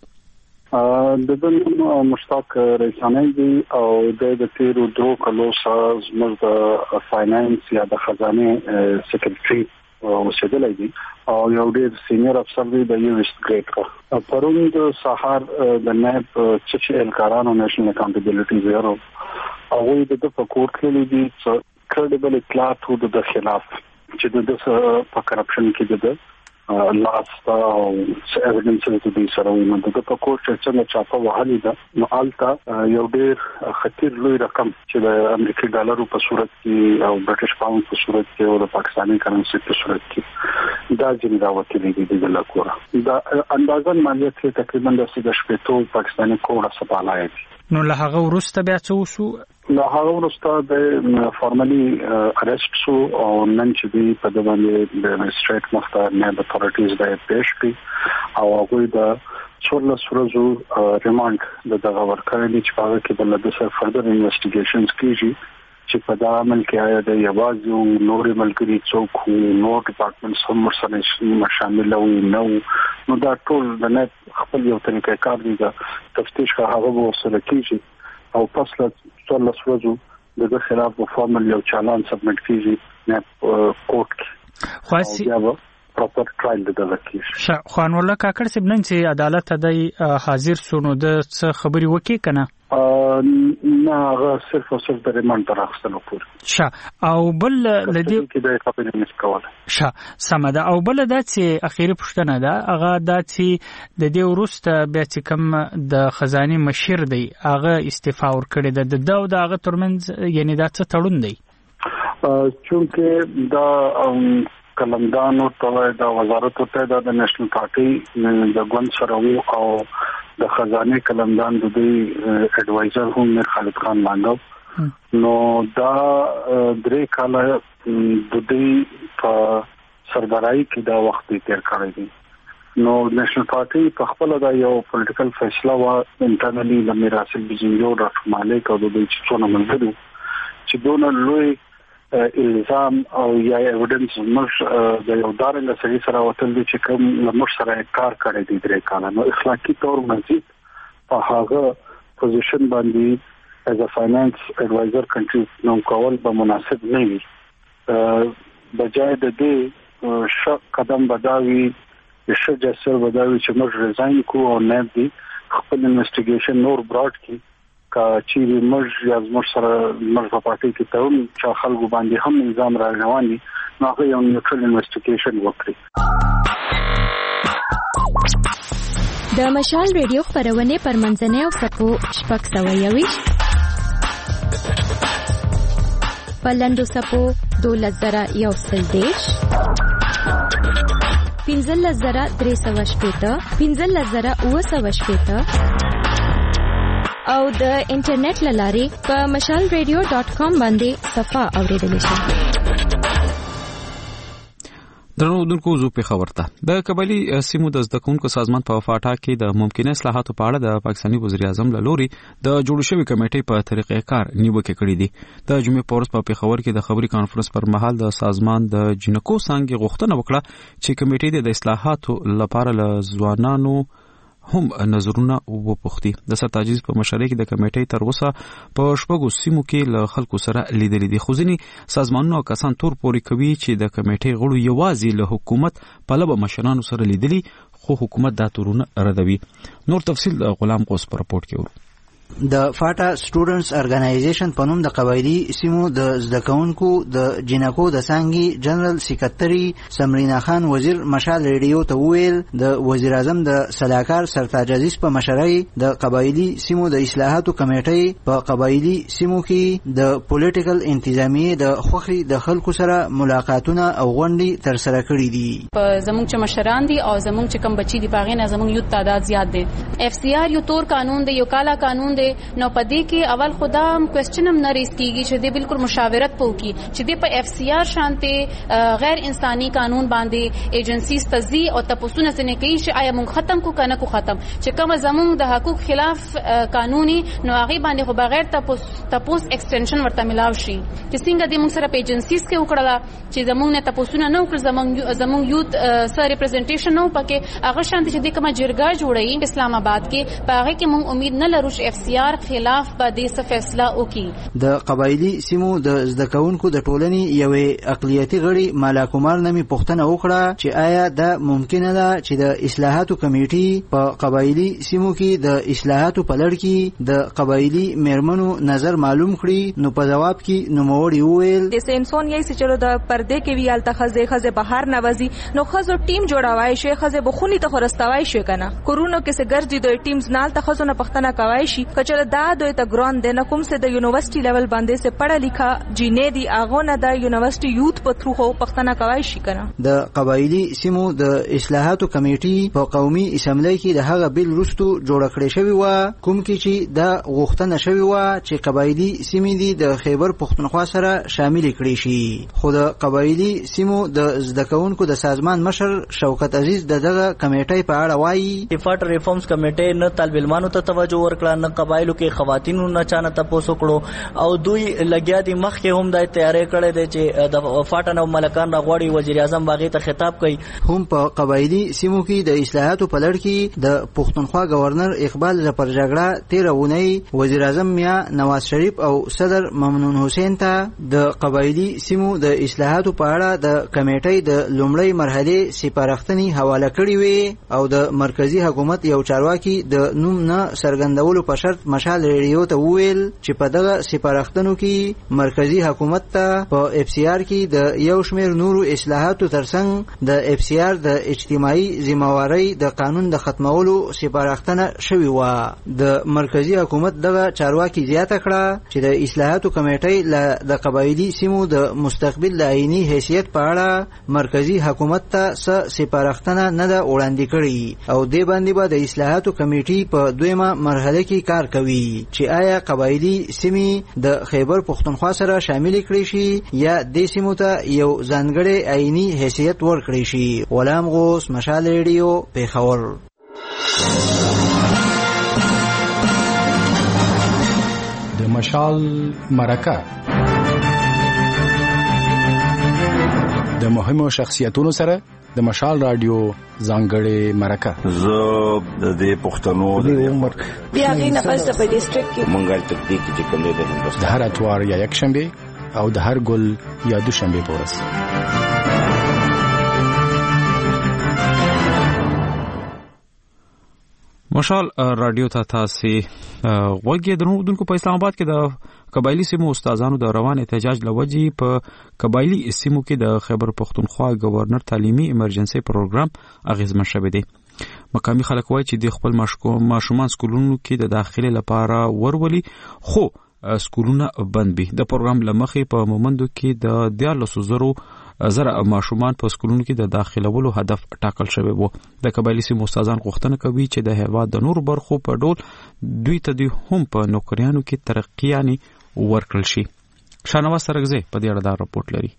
د دې مشتاق رئیسانی دی او د تیرو درو کلو سره زموږ د فاینانس یا د خزانه سیکریټري وسیدلای دي او یو ډیر سینیئر افسر دی د یو ایست ګریډ کا پروند سحر د نائب چیف الکارانو نېشنل اکاونټیبিলিټي زیرو او د په کوټ کې دي کریډیبل اطلاعات د خلاف چې د په کرپشن کې د لاست او ایویډنس د دې سره ونه د په کوټ چې څنګه چاپه وهلې ده نو التا یو ډیر خطر لوی رقم چې د امریکایي ډالرو په صورت کې او برټش پاوند په صورت کې او د پاکستاني کرنسي په صورت کې دا جن راوتلې دي د لکوره دا اندازن مالیات تقریبا د شپږ پاکستاني کوړه سپالای دي. نو له هغه ورسته بیا څه وشو؟ له هغه ورسته د فارملی اریسټ شو او نن چې دی په د باندې د میجستریټ مختار نه د اتھارټیز د پیش کړي او هغه د څورلس ورځو ریمانډ د دغه ورکړې چې هغه کې د لږه سره فردر انویسټیګیشنز کیږي چې په دا عمل کې آیا د یوازې نور ملګری څوک نور ډپارټمنټس هم ورسره شامل وو نو نو دا ټول د نه خپل یو طریقې کار دی دا تفتیش کا هغه وسره کیږي او پس له څلور ورځې د خلاف په فارمل یو چالان سبمټ کیږي نه کوټ کې خاصي پراپر ټرایل د دلکې ش خوان الله کاکړ سب نن چې عدالت د حاضر سونو د څه خبري وکي کنه نه هغه صرف او صرف د ریماند تر اخستلو پورې ش او بل لدی کې د خپل نس کوله ش سمده او بل د چې اخیری پښتنه ده هغه د چې د دې ورسته بیا چې کوم د خزانه مشر دی هغه استعفا ور کړی ده د داو دغه ترمنځ یعنی دا څه تړون دی چونکه دا کلمدانو ته د وزارت ته د نېشنل پارټي د ګوند سره او د خزانه کلمدان د دې اډوایزر هم میر خالد خان مانګو نو دا درې کاله د دې په سربراهي کې دا وخت تیر کړی دی نو نېشنل پارټي په خپل د یو پولیټیکل فیصله وا انټرنلی د میراثل بجنجو ډاکټر مالک او د دې څونه منځرو چې دونه لوی الزام او یا ایویډنس موږ د یو دارنګ سړي سره وتل دي چې کوم موږ سره کار کړی دی درې کاله نو اخلاقی تور مزید په هغه پوزیشن باندې as a finance advisor کنټری نو کول به مناسب نه وي بجای د دې شک قدم بداوي شجه سر بداوي چې موږ ریزاین کو او نه دي خپل انویسټیګیشن نور براډ کی کا چې موږ یا موږ سره موږ په پاتې کې ته هم چې خلکو باندې هم نظام را روان دي نو هغه یو نیوټرل انویسټیګیشن وکړي. د مشال ریډیو خبرونه پر منځنۍ او سپو شپږ سوه یویشت پلندو سپو دولس زره یو سل دېرش پنځلس زره درې سوه شپېته پنځلس زره اووه سوه شپېته او د انټرنیټ لارې په مشال ریډیو ډاٹ کام باندې صفه اوریدل شي. درنو دونکو زو په خبرته د قبایلی سیمو د زدکونکو سازمان په فاټا کې د ممکنه اصلاحاتو په اړه د پاکستاني وزیر اعظم له لوري د جوړ شوی کمیټې په طریقې کار نیوکه کړې دي. د جمعې په ورځ په پیښور کې د خبري کانفرنس پر مهال د سازمان د جنکو څنګه غوښتنه وکړه چې کمیټې د اصلاحاتو لپاره له ځوانانو هم نظرونه وپوښتي. د سرتاجیز په مشرۍ کې د کمیټې تر اوسه په شپږو سیمو کې له خلکو سره لیدلې دي. خو ځینې سازمانونو کسان تور پورې کوي چې د کمیټې غړو یوازې له حکومت په لبه مشرانو سره لیدلي خو حکومت دا تورونه ردوي. نور تفصیل د غلام قوس په راپورټ کې ورو. د فاټا سټوډنټس ارګنایزیشن په نوم د قبایلی سیمو د زدکونکو د جنکو د سانګي جنرال سیکریټري سمرینا خان وزیر مشال ریډیو ته ویل د وزیر اعظم د صلاحکار سرتاج عزیز په مشرۍ د قبایلی سیمو د اصلاحاتو کمیټې په قبایلی سیمو کې د پولیټیکل انتظامیه د خوخي د خلکو سره ملاقاتونه او غونډې تر سره کړې دي. په زموږ چې مشران دي او زموږ چې کم بچي دي باغې نه زموږ یو تعداد زیات دي. اف سی آر یو تور قانون دی یو کالا قانون دی نو پدې کې اول خدام کوېسچن هم نه ریس کیږي چې دې بالکل مشاورت پوکي چې دې په اف سی آر شانته غیر انساني قانون باندې ایجنسیز تزي او تاسو نه سنې کوي چې آیا مونږ ختم کو کنه کو ختم چې کوم زموږ د حقوق خلاف قانوني نو هغه باندې خو بغیر تاسو تاسو ایکسټنشن ورته ملاو شي چې څنګه دې مونږ سره په ایجنسیز کې وکړه چې زموږ نه تاسو نه نو کړ زموږ زموږ یوت سره ریپرزنټیشن نو پکې هغه شانته چې دې کومه جرګه جوړي اسلام آباد کې په هغه کې مونږ امید نه لرو چې اف سی آر خلاف به د څه فیصله وکړي. د قبایلی سیمو د زدکونکو د ټولنې یوې اقلیتي غړي مالا کومار نامي پوښتنه وکړه چې آیا دا ممکنه ده چې د اصلاحاتو کمیټې په قبایلی سیمو کې د اصلاحاتو په لړ کې د قبایلی میرمنو نظر معلوم کړي. نو په جواب کې نوموړي وویل د سنسون یې چې چلو د پردې کې ویال تخزه خزه بهر نوازي نو خزو ټیم جوړوي شي خزه بخونی ته خرستوي شي کنه کورونو کې سه ګرځي دوی ټیمز نال تخزو نه پښتنه کوي شي کچره دا دوی ته ګران د نکوم سه د یونیورسيټي لیول باندې سه پڑھا لیکھا جینې دی اغه نه د یونیورسيټي یوت په ترو خو پښتنه کوي شي کنه. د قبایلی سیمو د اصلاحاتو کمیټې په قومي اسمبلی کې د هغه بیل رستو جوړ کړی شوی و کوم کې چې د غوښتنه شوی و چې قبایلی سیمې دي د خیبر پښتونخوا سره شامل کړي شي. خو د قبایلی سیمو د زدکونکو د سازمان مشر شوکت عزیز دغه کمیټې په اړه وایي فاټ ریفارمز کمیټې نه طالب علمانو ته توجه ورکړه نه قبایلو کې خواتینو نه چانه تاسو کړو او دوی لګیا دي مخکې هم د تیارې کړې دي چې د فاټن او ملکان راغوړي وزیر اعظم باغې ته خطاب کوي. هم په قبایلی سیمو کې د اصلاحاتو په لړ کې د پښتونخوا گورنر اقبال ظفر جګړه تیرونی وزیر اعظم میا نواز شریف او صدر ممنون حسین ته د قبایلی سیمو د اصلاحاتو په اړه د کمیټې د لومړی مرحله سپارښتنې حواله کړې وي او د مرکزی حکومت یو چارواکي د نوم نه څرګندولو په شرط مشال ریډیو ته وویل چې په دغه سپارښتنو کې مرکزی حکومت ته په اف سی آر کې د یو شمېر نورو اصلاحاتو ترڅنګ د اف سی آر د اجتماعي ذمہواری د قانون د ختمولو سپارښتنه شوې و. د مرکزی حکومت دغه چارواکي زیاته کړه چې د اصلاحاتو کمیټې له د قبایلی سیمو د مستقبل د عیني حیثیت په اړه مرکزی حکومت ته څه سپارښتنه نه ده وړاندې کړې او دې باندې به د اصلاحاتو کمیټې په دویمه مرحله کې کار کوي چې آیا قبایلی سیمې د خیبر پښتونخوا سره شامل کړي شي یا د سیمو ته یو ځانګړی عیني حیثیت ورکړي شي. غلام غوث، مشال ریډیو، پیښور. د مشال مرکه د مهمو شخصیتونو سره د مشال رادیو ځانګړې مرکه. زه د دې پښتنو د عمر بیا غي نه پس په ډیسټریکټ کې مونږه تکتیک چې کوم دی د هندوستان د هر اتوار یا یک شنبه او د هر ګل یا دوشنبه پورس. مشال رادیو ته تاسو وګورئ. د نو دونکو په اسلام آباد کې د قبایلی سیمو استادانو د روان احتجاج لوجي په قبایلی سیمو کې د خیبر پښتونخوا گورنر تعلیمي ایمرجنسي پروګرام اغیزمن شوه دي. مقامی خلک وایي چې د خپل ماشومان سکولونو کې د داخلي لپاره ورولي خو سکولونه بند دي. د پروګرام لمخې په مومندو کې د دیارلس زرو زره ماشومان په سکولونو کې د داخلولو هدف ټاکل شوی وو. د قبایلی سیمو استادان غوښتنه کوي چې د هیواد د نور برخو په ډول دوی ته د هم په نوکریانو کې ترقیاني ورکړل شي. شانواز سرګزی په دې اړه دا راپورټ لري.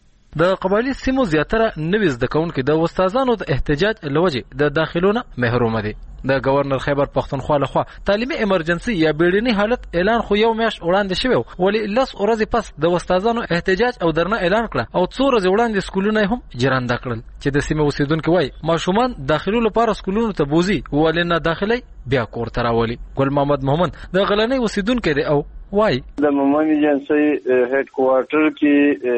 د قبایلی سیمو زیاتره نوي زده کوونکي د استادانو د احتجاج لوجه د داخلونه محروم دي. د گورنر خیبر پښتونخوا لخوا تعلیمي ایمرجنسي یا بیړني حالت اعلان خو یو میاشت وړاندې شوی ولی لس ورځې پس د استادانو احتجاج او درنه اعلان کړ او څو ورځې وړاندې سکولونه هم جرانده کړل چې د سیمه اوسیدونکو وای ماشومان داخلو لپاره سکولونو ته بوزي ولی نه داخلي بیا کور تراولي. ګل محمد محمد د غلنۍ اوسیدونکو دی او وای د مومن ایجنسی هډ کوارټر کې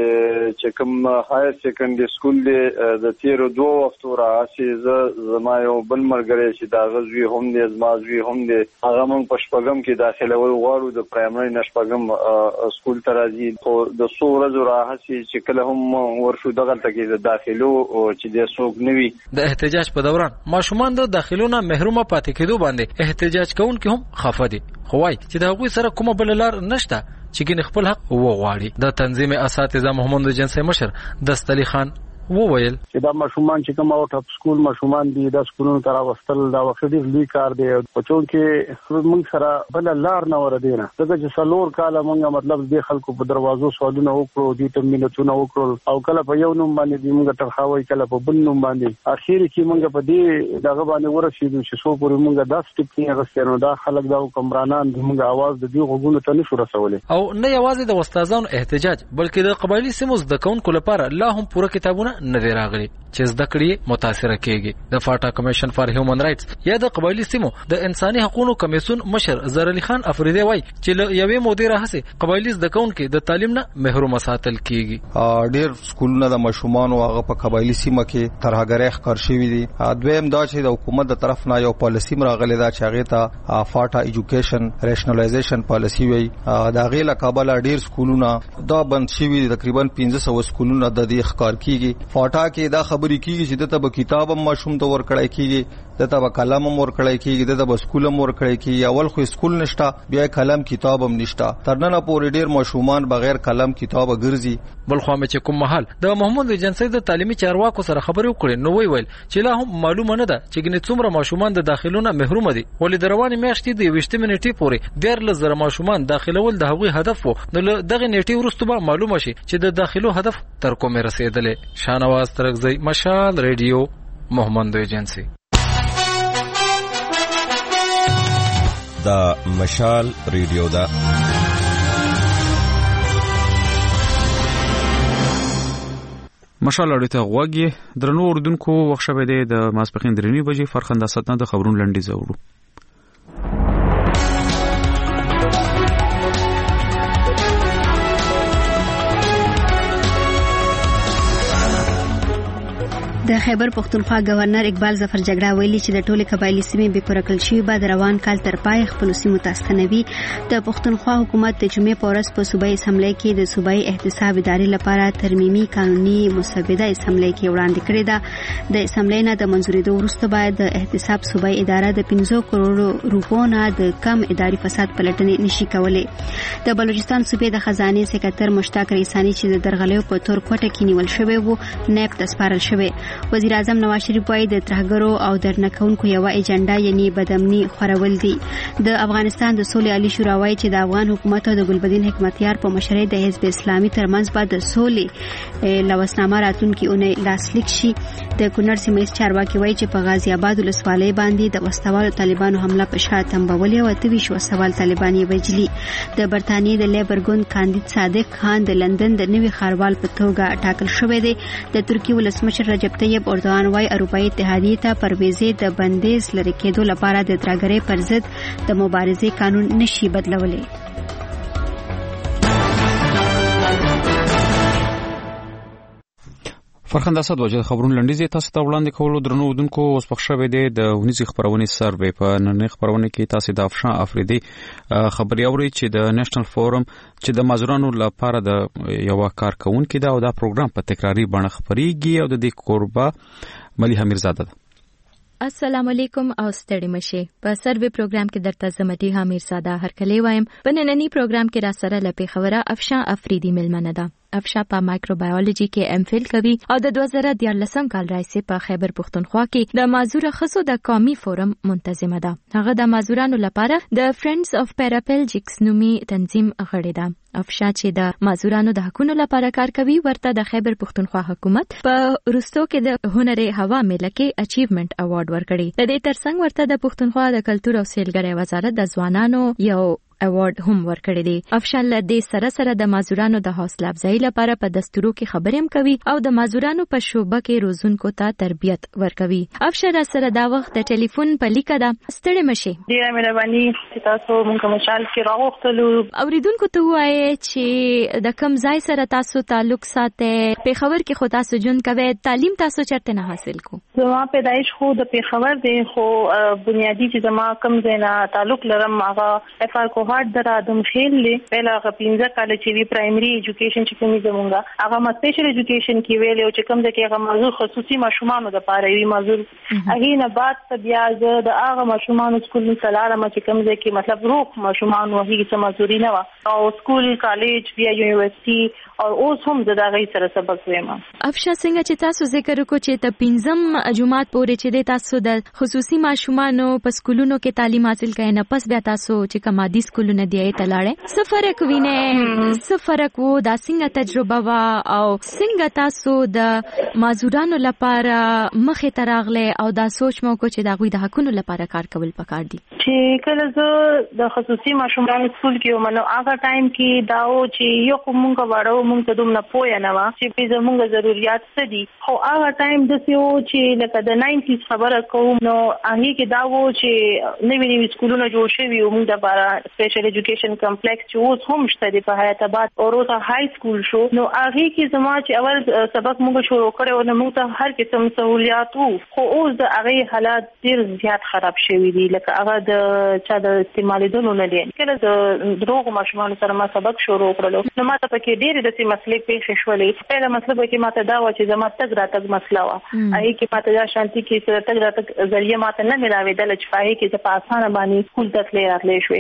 چې کوم هایر سیکنډري سکول دی د تیرو دوه وختو راځي زما یو بل مرګري چې دا غزوی هم دی زمازوی هم دی هغه مون پښپغم کې داخله ول غواړو د پرایمري نشپغم سکول ته راځي خو د څو ورځې راځي چې کله هم ورشو دغه تکي د داخلو چې د سوق نوي د احتجاج په دوران ماشومان د داخلونو محرومه پاتې کېدو باندې احتجاج کوونکي هم خفه دي خو وای چې دا غوي سره کومه بل لار نشته چې ګن خپل حق وغواړي. د تنظیم اساتذه محمد جنسي مشر دستلی خان وویل چې دا ماشومان چې کوم او ټاپ سکول ماشومان دي د سکولونو تر واستل دا وخت ډیر لوی کار دی په چون کې موږ سره بل لار نه ور دي نه ځکه چې څلور کاله موږ مطلب د خلکو په دروازو سوالونه وکړو دي ته مينتونه وکړو او کله په یو نوم باندې موږ تر خاوي کله په بل نوم باندې اخیر کې موږ په دې دغه باندې ورسېدو چې څو پورې موږ د سټیپ کې غوښتنو دا خلک دا کمرانان موږ आवाज د دې غوګونو ته نشو رسولې او نه یوازې د استادانو احتجاج بلکې د قبایلی سیمو د کونکو لپاره لا هم پوره کتابونه نه دی راغلي چې زده کړې متاثر کېږي. د فاټا کمیشن فار هیومن رائټس یا د قبایلی سیمو د انساني حقوقو کمیسیون مشر زهر علي خان افریدی وای چې یوې مودې راهسه قبایلی زده کوونکو د تعلیم نه محروم ساتل کېږي. ډېر سکولونه د ماشومان او هغه په قبایلی سیمه کې ترهګرۍ ښکار شوی دي. دویم دا چې د حکومت د طرف نه یو پالیسی راغلی دا چې هغه ته فاټا ایجوکیشن ریشنلایزیشن پالیسی وای دا غیله کابل ډېر سکولونه دا بند شوی تقریبا پنځه سوه سکولونه د دې ښکار کېږي. فاټا کې دا خبرې کیږي چې دته به کتاب هم ماشوم ته ورکړای کیږي دته به قلم هم ورکړای کیږي دته به سکول هم ورکړای کیږي. اول خو سکول نشته بیا قلم کتاب هم نشته ترنه پورې ډیر ماشومان بغیر قلم کتاب ګرځي. بل خو مې چې کوم محل د محمد جنسي د تعلیمي چارواکو سره خبرې وکړې نو وی ویل چې لا هم معلومه نه ده چې ګنې څومره ماشومان د داخلونه محروم دي ولې د رواني میاشتې د وشته منټي پورې ډیر لزر ماشومان داخلول د هغوی هدف وو نو دغه نیټي ورستو به معلومه شي چې د داخلو هدف تر کومه رسیدلې. شانواز ترغزی مشال ریډیو محمد ایجنسی. دا مشال ریډیو دا مشال اړیته غوږی درنو اردوونکو وخت شوه دی د ماسپخین درنی بجې فرخنده ستنه د خبرون لنډی زورو د خیبر پختونخوا گورنر اقبال ظفر جګړه ویلي چې د ټولې قبایلی سیمې به پرکل شي بعد روان کال تر پای خپل سیمو تاسکنوي د پختونخوا حکومت د جمعې پورس په صوبایي اسمبلی کې د صوبایي احتساب ادارې لپاره ترمیمي قانوني مسوده اسمبلی کې وړاندې کړې ده د اسمبلی نه د منځورېدو وروسته باید د احتساب صوبایي اداره د پنځه کروڑ روپو نه د کم اداري فساد پلټنې نشي کولای د بلوچستان صوبې د خزانه سکرټر مشتاق ریسانی چې د درغلیو په تور کوټه کې نیول شوی وو نیب تسپارل شوی وزیر اعظم نواز شریف وايي د ترهګرو او درنکونکو یو ایجنډا یعنی بدامني خورول دي د افغانستان د سولې عالی شورا وايي چې د افغان حکومت او د ګلبدین حکمتیار په مشرۍ د حزب اسلامي ترمنځ بعد د سولې لوسنامه راتلونکي اونۍ لاسلیک شي د کونړ سیمې چارواکي وايي چې په غازی آباد ولسوالۍ باندې د وسوالو طالبانو حمله په شا تنبولې او اتوي شو سوال طالباني وجلي د برتانیې د لیبر ګوند کاندید صادق خان د لندن د نوي خاروال په توګه ټاکل شوی دی د ترکی ولسمشر رجب طیب اردوغان وايي اروپאי اتحادیه ته پر ویزې د بندیز لري کېدو لپاره د ترهګرۍ پر ضد د مبارزې قانون نشي بدلولی فرخنده اسد وجه خبرون لنډیزه تاسو ته وړاندې کولو درنو ودونکو اوس پخښه دی د ونیزي خبرونه سروې په نن خبرونه کې تاسو د افشان افریدي خبري اوري چې د نېشنل فورم چې د مازورانو لپاره د یو کارکونکو دا او دا پروګرام په تکراری بڼه خبريږي او د دې قربا مليحه میرزاده السلام علیکم او ستړي مشه په سروې پروګرام کې درته زمدي ها میرزاده هر کله وایم په نننی پروګرام کې را سره لپاره خبره افشان افریدي ملمنه ده افشا په مایکروبایولوژي کې ام فل کوي او د دوه زره دیارلسم کال راځي په خیبر پختونخوا کې د مازور خصو د قومي فورم منتظمه ده هغه د مازورانو لپاره د فرندز اف پیراپلجیکس نومي تنظیم غړي ده افشا چې د مازورانو د حقوقو لپاره کار کوي ورته د خیبر پختونخوا حکومت په روستو کې د هنر هوا میله کې اچیومنت اوارډ ورکړي د دې ترڅنګ ورته د پختونخوا د کلتور او سیلګرۍ وزارت د ځوانانو یو اوارډ هم ورکړی دی افشان له دې سره سره د مازورانو د حوصله افزایی لپاره په دستورو کې خبرې هم کوي او د مازورانو په شوبه کې روزونکو ته تربیت ورکوي افشان سره دا وخت د ټلیفون په لیکه ده ستړي مشي ډیره مهرباني چې تاسو مونږ مشال کې راغوښتلو اوریدونکو ته وایي چې د کم ځای سره تاسو تعلق ساتي په خبر کې خو تاسو جون کوي تعلیم تاسو چرته نه حاصل کو زما پیدایش خو د پیښور دی خو بنیادی چې زما کم ځای نه تعلق لرم هغه اف آر کو هارد در ادم خیل له پهلا غپینځه کال چې وی پرایمري ایجوکیشن چې کومې زمونږه هغه ما سپیشل ایجوکیشن کې ویل او چې کوم ځکه هغه موضوع خصوصي ماشومانو د پاره وی موضوع هغه نه بعد بیا د هغه ماشومانو سکول سلاله ما چې کوم ځکه مطلب روح ماشومانو هغه څه مزوري نه و او سکول کالج بیا یونیورسيټي او اوس هم د هغه سره سبق وایم افشا څنګه چې تاسو ذکر وکړو چې ته پنځم جمعات پورې چې د تاسو د خصوصي ماشومانو په سکولونو کې تعلیم حاصل کړئ نه پس بیا تاسو چې کمادي سکولونه دی تلاړې څه فرق وینئ څه فرق وو دا څنګه تجربه وا او څنګه تاسو د مازورانو لپاره مخې ته راغله او دا سوچ مو کو چې دا غوي د حقونو لپاره کار کول پکار دي چې کله زه د خصوصي ماشومانو سکول کې ومنو هغه ټایم کې داو چې یو کومه غواړو مونږ ته دومره پوهه نه و چې په زموږ ضرورت څه دي خو هغه ټایم د سیو چې لکه د ناینټیز خبره کوم نو هغه کې داو چې نوی نوی سکولونه جوړ شوي او موږ د لپاره سپیشل ایجوکیشن کمپلیکس چې اوس هم شته د په حیات آباد او روزه های سکول شو نو هغه کې زما چې اول سبق موږ شروع کړو نو موږ ته هر قسم سہولیات وو خو اوس د هغه حالات ډیر زیات خراب شوي دي لکه هغه د چا د استعمالېدلو نه دي کله د دروغ ماشومان سره ما سبق شروع کړلو نو ما ته پکې ډېرې داسې مسلې پیښې شولې پیله مسله کې ما ته دا و چې زما تګ راتګ مسله وه هغې کې ما ته دا شانتي کې چې تګ راتګ ذریعه ما ته نه ملاوېدله چې په هغې کې زه په اسانه باندې سکول ته تللی راتلی شوې که سکول ته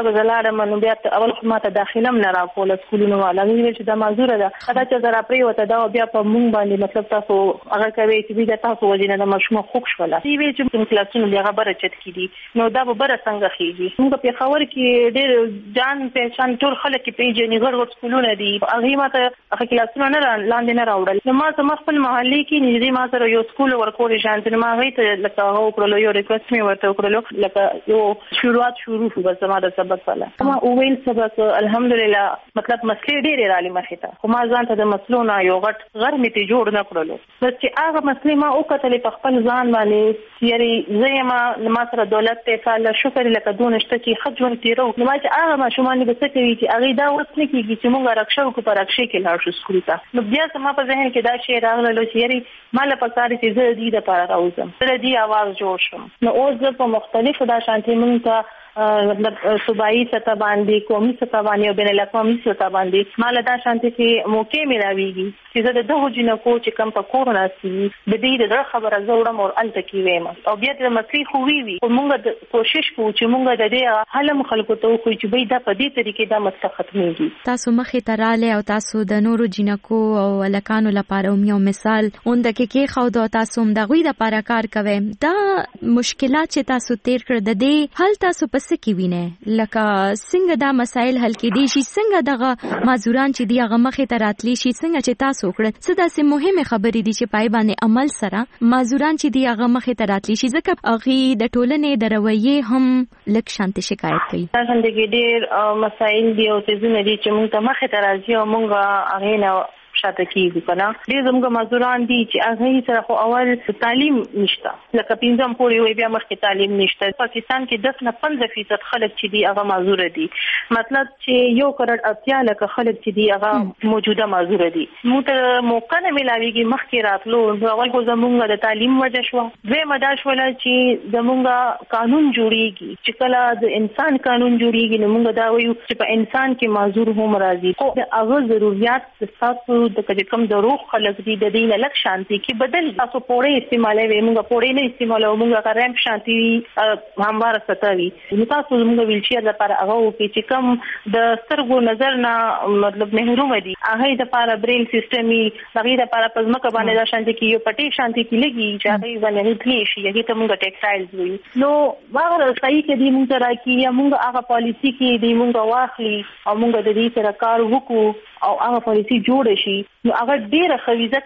به زلاړم نو بیا اول خو ماته داخله هم نه راکوله سکولونو والا ویل چې دا معذوره ده دا چې زرا پرې وته دا بیا په مونږ باندې مطلب تاسو هغه کوي چې بیا تاسو وجنه د مشمو خوښ شولا دی ویل چې کلاسونو بیا غبره چت کیدي نو دا به بره څنګه خيږي موږ په خبر کې ډېر جان پہچان ټول خلک پیژني غړ غړ سکولونه دي هغه ماته هغه کلاسونه نه لاندې نه راوړل نو ما سم خپل محلي کې نږدې ما سره یو سکول ورکول شانته ما غي ته لکه هو کړلو یو ریکوست می ورته کړلو لکه یو شروعات شروع شو بس ما د سبق والا ما ویل سبق الحمدلله مطلب مسلې ډېرې رالي مخې ته خو ما ځان ته د مسلو نه یو غټ غر می ته جوړ نه کړلو بس چې هغه مسلې ما وکړلې په خپل ځان باندې یاري زېما ما سره دولت ته فعال شکر لکه دونشته چې خد ژوند تیرو نو ما چې هغه ما شومان به څه کوي چې هغه دا وس نه کیږي چې موږ رکشو کو پر رکشې کې لاړ شو سکول ته نو بیا ما په ذهن کې دا شی راغله چې یاري مال په کار چې زه دې د پاره راوځم تر دې आवाज جوړ شم نو اوس زه په مختلفو دا شانتي مونږ ته مطلب صوبایي سطح باندې قومي سطح باندې او بین الاقوامي سطح باندې مال دا شانتي کې موقع ملاويږي چې زه د دغه جنکو چې کم په کورونا سي د دې د خبره زوړم او الته کې ویم او بیا د مسلې خو وی وی موږ کوشش کوو چې موږ د دې حل مخالفت وکړو چې به دا په دې طریقې دا مسله ختمېږي تاسو مخې ته رااله او تاسو د نورو جنکو او الکانو لپاره یو مثال اونده کې کې خو دا تاسو هم د غوي د لپاره کار کوي دا مشکلات چې تاسو تیر کړ د دې حل تاسو په څه کې وینئ لکه څنګه دا مسایل حل کېدي شي څنګه دغه معذوران چې دی هغه مخې ته راتلی شي څنګه چې تاسو وکړه څه داسې مهمه خبرې دي چې پای باندې عمل سره معذوران چې دی هغه مخې ته راتلی شي ځکه هغه د ټولنې د رویې هم لک شانت شکایت کوي دا څنګه کې ډېر مسایل دي او څه نه دي چې موږ ته مخې ته راځي او موږ هغه نه شاته کیږي کنه ډېر زموږ مزدوران دي چې هغه سره خو اول تعلیم نشته لکه پنځم پورې وي بیا مخکې تعلیم نشته پاکستان کې دس نه پنځه فیصد خلک چې دي هغه معذور دي مطلب چې یو کروڑ اتیا لکه خلک چې دي هغه موجوده معذور دي مو ته موقع نه ملاويږي مخکې راتلو اول خو زموږ د تعلیم وجه شو دوی مداش ولا چې زموږ قانون جوړیږي چې کله د انسان قانون جوړیږي نو موږ دا وایو چې په انسان کې معذور هم راځي خو هغه ضرورت تاسو د کوم د روح خلک دي د دې لک شانتي کې بدل تاسو پوره استعمالوي موږ پوره نه استعمالو موږ کارم شانتي همواره ستوي نو تاسو موږ ویلچیر لپاره هغه وکړي چې کوم د سترګو نظر نه مطلب محروم دي هغه د لپاره برین سیستمي هغه د لپاره پزماکه باندې د شانتي کې یو پټي شانتي کې لګي چې هغه باندې تلی شي هغه ته موږ ټیکسټایلز وي نو هغه صحیح کې دي موږ راکې یا موږ هغه پالیسی کې دي موږ واخلي او موږ د دې سره کار وکړو او هغه پالیسی جوړ شي نو هغه ډیره خويزه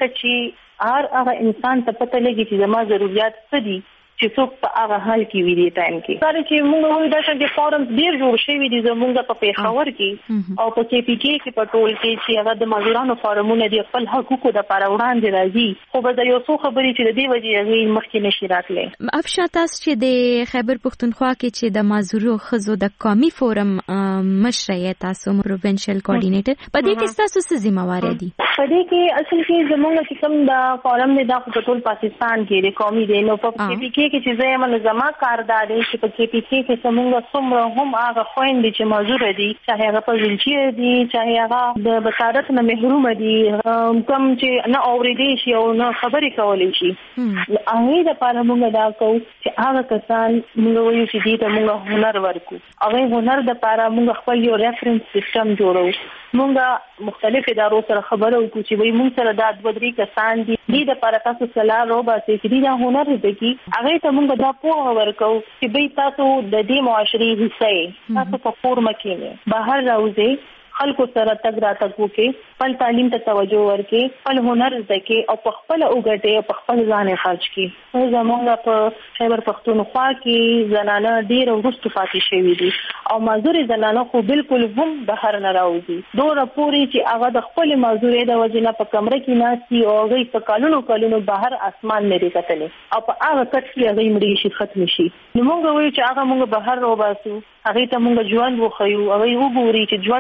چې هر هغه انسان ته پته لګي چې زما ضرورت څه دي چې څوک په هغه حال کې وي دی ټایم کې سره چې موږ وایو دا چې فورمز ډیر جوړ شوی دي زموږ په پیښور کې او په کې پی کې کې په ټول کې چې هغه د مزدورانو فورمونه دي خپل حقوقو د لپاره وړاندې راځي خو به یو څو خبرې چې د دې وجې هغه مخکې نشي راتلی افشا تاسو چې د خیبر پښتونخوا کې چې د مزدورو خزو د قومي فورم مشرې تاسو پروینشل کوارډینیټر په دې کې تاسو څه ذمہوار دي په دې کې اصل کې زموږ چې کوم د فورم نه د ټول پاکستان کې د قومي دی نو په کې پی کې کې چې زه یم نظام کاردار دي چې په کې پی کې کې څنګه څومره هم هغه خويندې چې موجود دي چې هغه په ویلچیر دي چې هغه د بصارت نه محروم دي کوم چې نه اورېدي شي او نه خبرې کولې شي هغه د لپاره موږ دا کوو چې هغه کسان موږ وایو چې دې ته موږ هنر ورکو هغه هنر د لپاره موږ خپل یو ریفرنس سیستم جوړو موږ مختلف ادارو سره خبرو کوو چې وایي موږ سره د دوه کسان دي دې د لپاره تاسو صلاح روبا چې دې دا هنر دې کی هغه ته موږ دا پوهه ورکو چې به تاسو د دې معاشري حصہ تاسو په فورم کې نه بهر راوځي خلکو سره تګ راتګ وکړي خپل تعلیم ته توجه ورکړي خپل هنر زده کړي او په خپل وګټي او په خپل ځان خرج کړي زموږ په خیبر پښتونخوا کې زنانه ډېر وروسته پاتې شوي دي او معذور زنانه خو بالکل هم بهر نه راوځي دوه پوری چې هغه د خپل معذورې د وجې نه په کمره کې ناسي او هغه په کالونو کالونو بهر اسمان نه کتلې او په هغه کټ کې هغه مړي شي ختم شي نو موږ وایو چې هغه موږ بهر راوباسو هغه ته موږ ژوند وخیو هغه وګوري چې ژوند هم د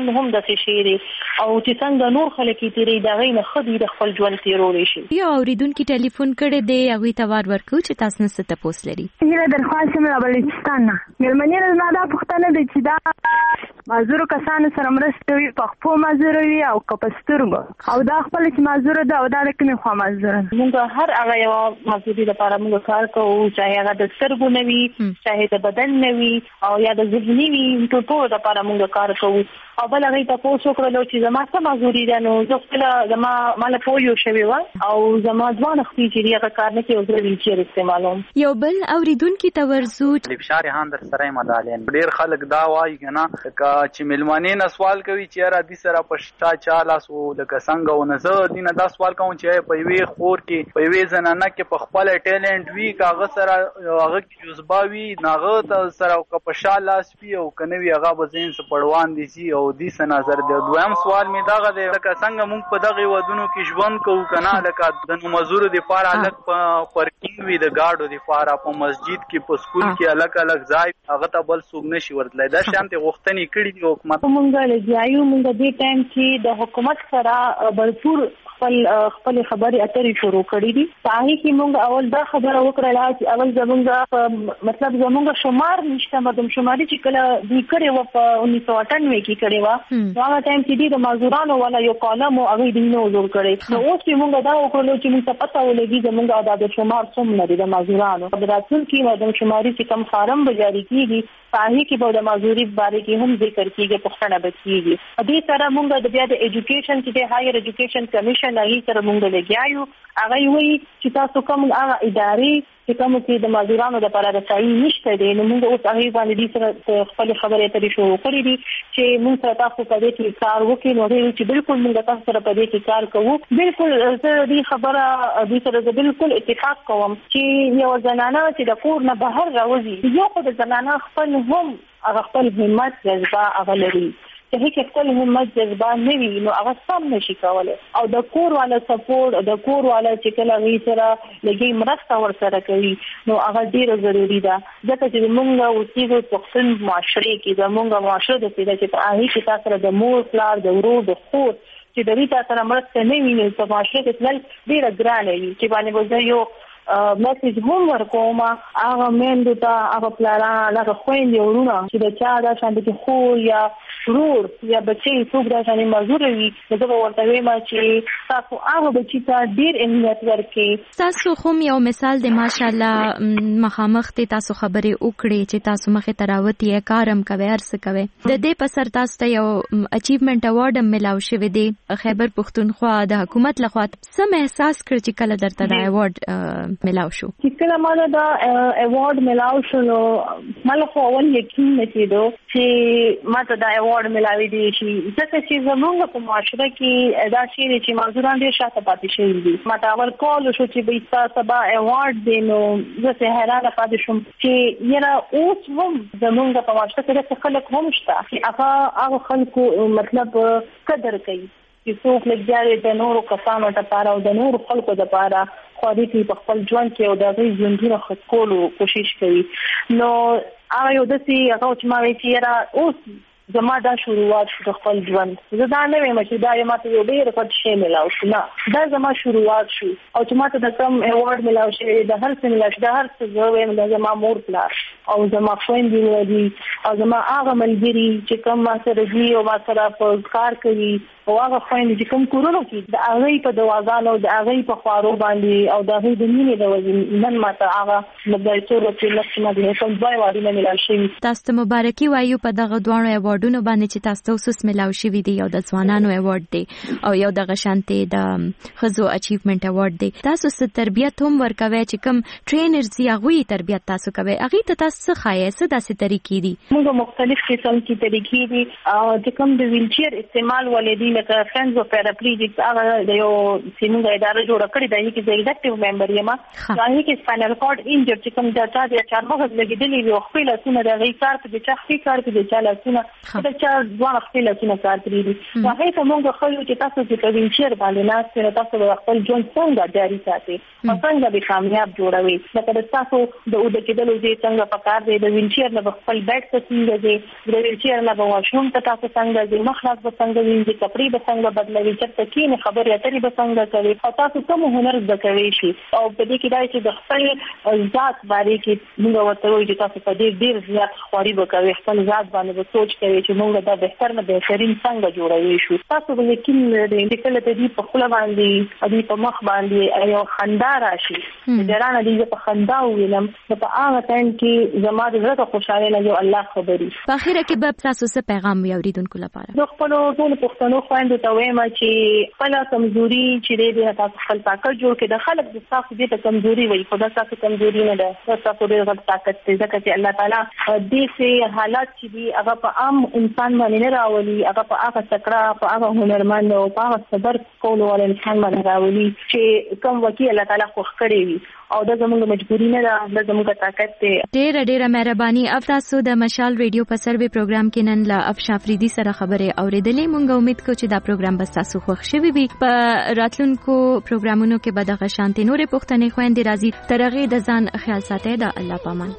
خوښ شي او چې څنګه نور خلک یې تیری دا غي نه خدي د خپل ژوند تیرول شي. یو اوریدونکو ټلیفون کړي دی هغه ته وار ورکو چې تاسو نه ست پوس لري. هیله درخواست مې لا بلوچستان نه مېلمنې نه دا پښتنه د چې دا معذور کسانو سره مرسته وي په خپل معذور وي او کپسترګو او دا خپل چې معذور ده او دا کومه خو معذور موږ هر هغه یو معذوري لپاره موږ کار کوو چې هغه د سترګو نه وي چې د بدن نه وي او یا د ذهني وي ټول ټول لپاره موږ کار کوو او بل هغه تاسو کړلو چې زما څه معذوري ده نو زه خپل زما مال پویو شوی و او زما ځوان خپل چې هغه کار نه کوي او زه ویلچیر استعمالوم. یو بل اوریدونکو ته ورزو لبشار هان در سره مدالین ډیر خلک دا وایي کنه چې ملمانې نه سوال کوي چې را دي سره پښتا چالاسو لکه څنګه و نه زه دینه دا سوال کوم چې په وی خور کې په وی زنانه کې په خپل ټیلنت وی کاغه سره هغه کې جذبه وی ناغه سره او په شالاس پی او کنوي هغه بزین څه پړوان دي سي او دې څه نظر دی. دویم سوال می داغه دی لکه څنګه موږ په دغه ودونو کې ژوند کوو کنه لکه د مزور د فار الګ پارکینګ وی د گاډو د فار په مسجد کې په سکول کې الګ الګ ځای هغه ته بل څوک نشي ورتلای دا شانته غوښتنې کړي دي حکومت. مونږ لګیایو مونږ دې ټایم کې د حکومت سره برپور خپل خپل خبرې اترې شروع کړې دي. پای کې مونږ اول دا خبره وکړه چې اول زمونږ مطلب زمونږ شمار نشته مدام شماري چې کله دې کړې و په انیس سو اٹھانوے کې کړې و هغه ټایم کې د مزدورانو ولا یو کالم او هغه دې نو جوړ کړي نو اوس چې مونږ دا وکړو چې موږ پته ولګي زمونږ د شمار څومره دي د مزدورانو د راتل کې مدام شماري چې کم فارم بجاری کیږي پای کې په د مزدوري باره کې هم ذکر کیږي پښتنه بچیږي. دې سره مونږ د بیا د ایجوکیشن چې د هایر ایجوکیشن کمیشن هغه سره مونږ لګیایو هغه وایي چې تاسو کوم هغه ادارې چې کوم چې د مزدورانو لپاره رسایي نشته دي نو موږ اوس هغه باندې دې سره خپل خبرې اترې شروع کړې دي چې موږ سره تاسو په دې کې کار وکړو نو چې بالکل موږ تاسو سره په دې کې کار کوو. بالکل زه دې خبره دې سره بالکل اتفاق کوم چې یو زنانه چې د کور نه بهر راوځي یو خو د زنانه خپل هم هغه خپل همت جذبه هغه لري چې هیڅ خپل همت جذبه نه وي نو هغه سم نشي کولای او د کور والا سپورټ د کور والا چې کله وی سره لګي مرسته ور سره کوي نو هغه ډیره ضروری ده ځکه چې موږ اوسېږو په خپل معاشره کې د موږ معاشره د پیدا چې په هغه کې تاسو د مور پلار د ورور د خور چې د دې سره مرسته نه وي په معاشره کې تل ډیره ګرانه وي چې باندې وځي یو میسج هم ورکوم هغه مندو ته هغه پلان هغه خويندې ورونه چې د چا د شان د خو یا ورور یا بچي څوک د شان مزور وي دغه ورته وایم چې تاسو هغه بچی ته ډیر اهمیت ورکړئ. تاسو خو یو مثال د ماشاءالله مخامخ ته تاسو خبرې وکړي چې تاسو مخه تراوتی کارم کوي ارس کوي د دې په سر تاسو ته یو اچیومنت اوارډ ملاو شوی دی خیبر پښتونخوا د حکومت لخوا سم احساس کړ چې کله درته دا اوارډ ملاو شو چې کله ما دا اوارډ ملاو شو نو مله خو اول یقین نکیدو چې ما ته دا اوارډ ملاوي دي چې ځکه چې زموږ په معاشره کې دا شی چې مزدوران ډېر شاته پاتې شوي دي. ما ته اول کال شو چې به تاسو سبا اوارډ دی نو زه څه حیرانه پاتې شوم چې یره اوس هم زموږ په معاشره کې د خلک هم شته چې هغه هغه خلکو مطلب قدر کوي چې څوک لګیاري د نورو کسانو لپاره او د نورو خلکو لپاره خو دې په خپل ژوند کې او د غي ژوندونه خپلو کوشش کوي. نو هغه یو د سي هغه چې ما وی چې را اوس زما دا شروعات شو خپل ژوند زه دا نه وایم چې دا یې ماته یو ډیر ښه شی ملاو شو نه دا زما شروعات شو او چې ماته د کوم ایوارډ ملاو شي د هر څه ملاو شي د هر څه زه وایم د زما مور پلار او زما خويندې دي او زما هغه ملګري چې کوم ما سره دي او ما سره په کار کوي او هغه خويندې چې کوم کورونو کې د هغه په دواګانو د هغه په خوارو باندې او د هغه د مینې د وزن نن ماته هغه مبدای ټول په لاسه ما دي کوم ځای وادي نه ملاو شي. تاسو مبارکي وایو په دغه دوه ایوارډونو باندې چې تاسو اوس ملاو شوی دی یو د ځوانانو ایوارډ دی او یو د غشانته د خزو اچیومنت ایوارډ دی. تاسو ست تربیت هم ورکوي چې کوم ټرینرز یې غوي تربیت تاسو کوي هغه ته تاسو خایې څه داسې طریقې دي؟ موږ مختلف قسم کې طریقې دي او چې کوم د ویلچیر استعمال ولې لکه فرندز او پیراپلیجیکس هغه د یو سیمه اداره جوړ کړې ده چې د ایگزیکټیو ممبر یم هغه کې سپاینل کارډ انجر چې کوم د چا د چارمغز لګیدلې وي خو له سونه د غي کار په چا خې کار په چا له سونه دا چې ځوان خپل څه نه کار کوي نو هغه کومه خو چې تاسو چې کوم شیر باندې ناس نه تاسو خپل ژوند څنګه جاري ساتي او څنګه به کامیاب جوړوي لکه تاسو د اود کېدلو چې څنګه پکار دی د وینچیر نه خپل بیگ ته څنګه دی د وینچیر نه به واشروم ته تاسو څنګه دی مخراج به څنګه وینځي کپڑے به څنګه بدلوي چې کې خبرې اترې به څنګه کوي او تاسو کوم هنر زده کوي شي او په دې کې دا چې د خپل ذات باندې کې موږ ورته وایو چې تاسو په دې ډیر زیات خوري وکوي خپل ذات باندې به سوچ کوي چې موږ دا بهتر نه بهترین څنګه جوړوي شو تاسو به یقین دې کله ته دې په خپل باندې دې په مخ باندې یو خندا راشي درانه دې په خندا ویلم په هغه ټایم کې زما د زړه خوشاله نه یو الله خبري په اخر کې به تاسو څه پیغام ویوریدونکو لپاره نو خپل ټول پښتنو خويندو ته وایم چې خپل کمزوري چې دې تاسو خپل طاقت جوړ کړئ د خلک د تاسو دې ته کمزوري وي خدای تاسو کمزوري نه ده تاسو دې غوښتل طاقت دې ځکه چې الله تعالی دې سه حالات چې دي هغه په عام انسان باندې نه راولي هغه په هغه تکړه په هغه هنرمند او په هغه صبر کول ول انسان باندې راولي چې کوم وکیل الله تعالی خو خړې وي او دا زموږ مجبوری نه ده دا زموږ طاقت دی ډېر ډېر مهرباني اف تاسو د مشال ریډیو په سروي پروګرام کې نن لا افشا فریدي سره خبرې اوریدلې مونږ امید کوو چې دا پروګرام به تاسو خوښ شي وي په راتلونکو پروګرامونو کې به د غشانتي نورې پښتنې خويندې راځي ترغه د ځان خیال ساتي د الله پامان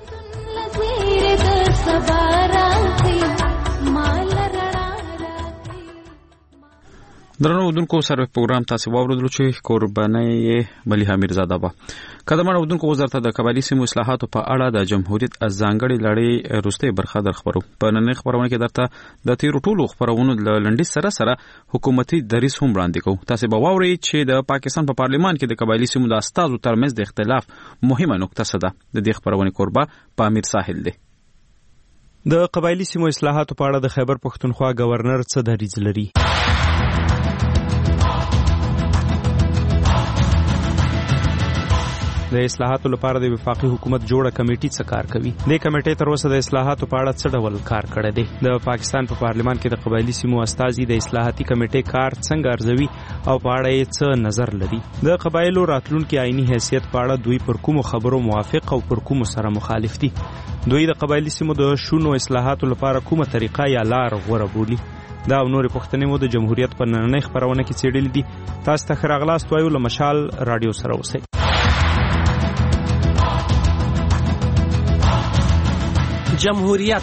درنو ودونکو سره پروګرام تاسو واوریدل چې قرباني مليحه میرزاده با کدمن ودونکو وزارت د قبایلی سیمو اصلاحاتو په اړه د جمهوریت از ځانګړي لړۍ روسته برخه در خبرو په نن خبرونه کې درته د تیر ټولو خبرونو لنډي سره سره حکومتي دریس هم وړاندې کوو تاسو به واورئ چې د پاکستان په پارلیمان کې د قبایلی سیمو د استادو ترمنځ د اختلاف مهمه نقطه څه ده د دې خبرونه قربا په امیر ساحل دی د قبایلی سیمو اصلاحاتو په اړه د خیبر پښتونخوا گورنر څه دریځ لري د اصلاحاتو لپاره د وفاقي حکومت جوړه کمیټه څه کار کوي د کمیټې تر اوسه د اصلاحاتو په اړه څه ډول کار کړی دی د پاکستان په پارلیمان کې د قبایلی سیمو استازي د اصلاحاتي کمیټې کار څنګه ارزوي او په اړه یې څه نظر لري د قبایلو راتلونکي آئینی حیثیت په اړه دوی پر کومو خبرو موافق او پر کومو سره مخالف دي دوی د قبایلی سیمو د شونو اصلاحاتو لپاره کومه طریقه یا لار غوره بولي دا نور پښتنې مو د جمهوریت په نننۍ خبرونه کې څېړل دي تاسو ته خراغلاست وایو له مشال رادیو سره اوسئ جمهوریت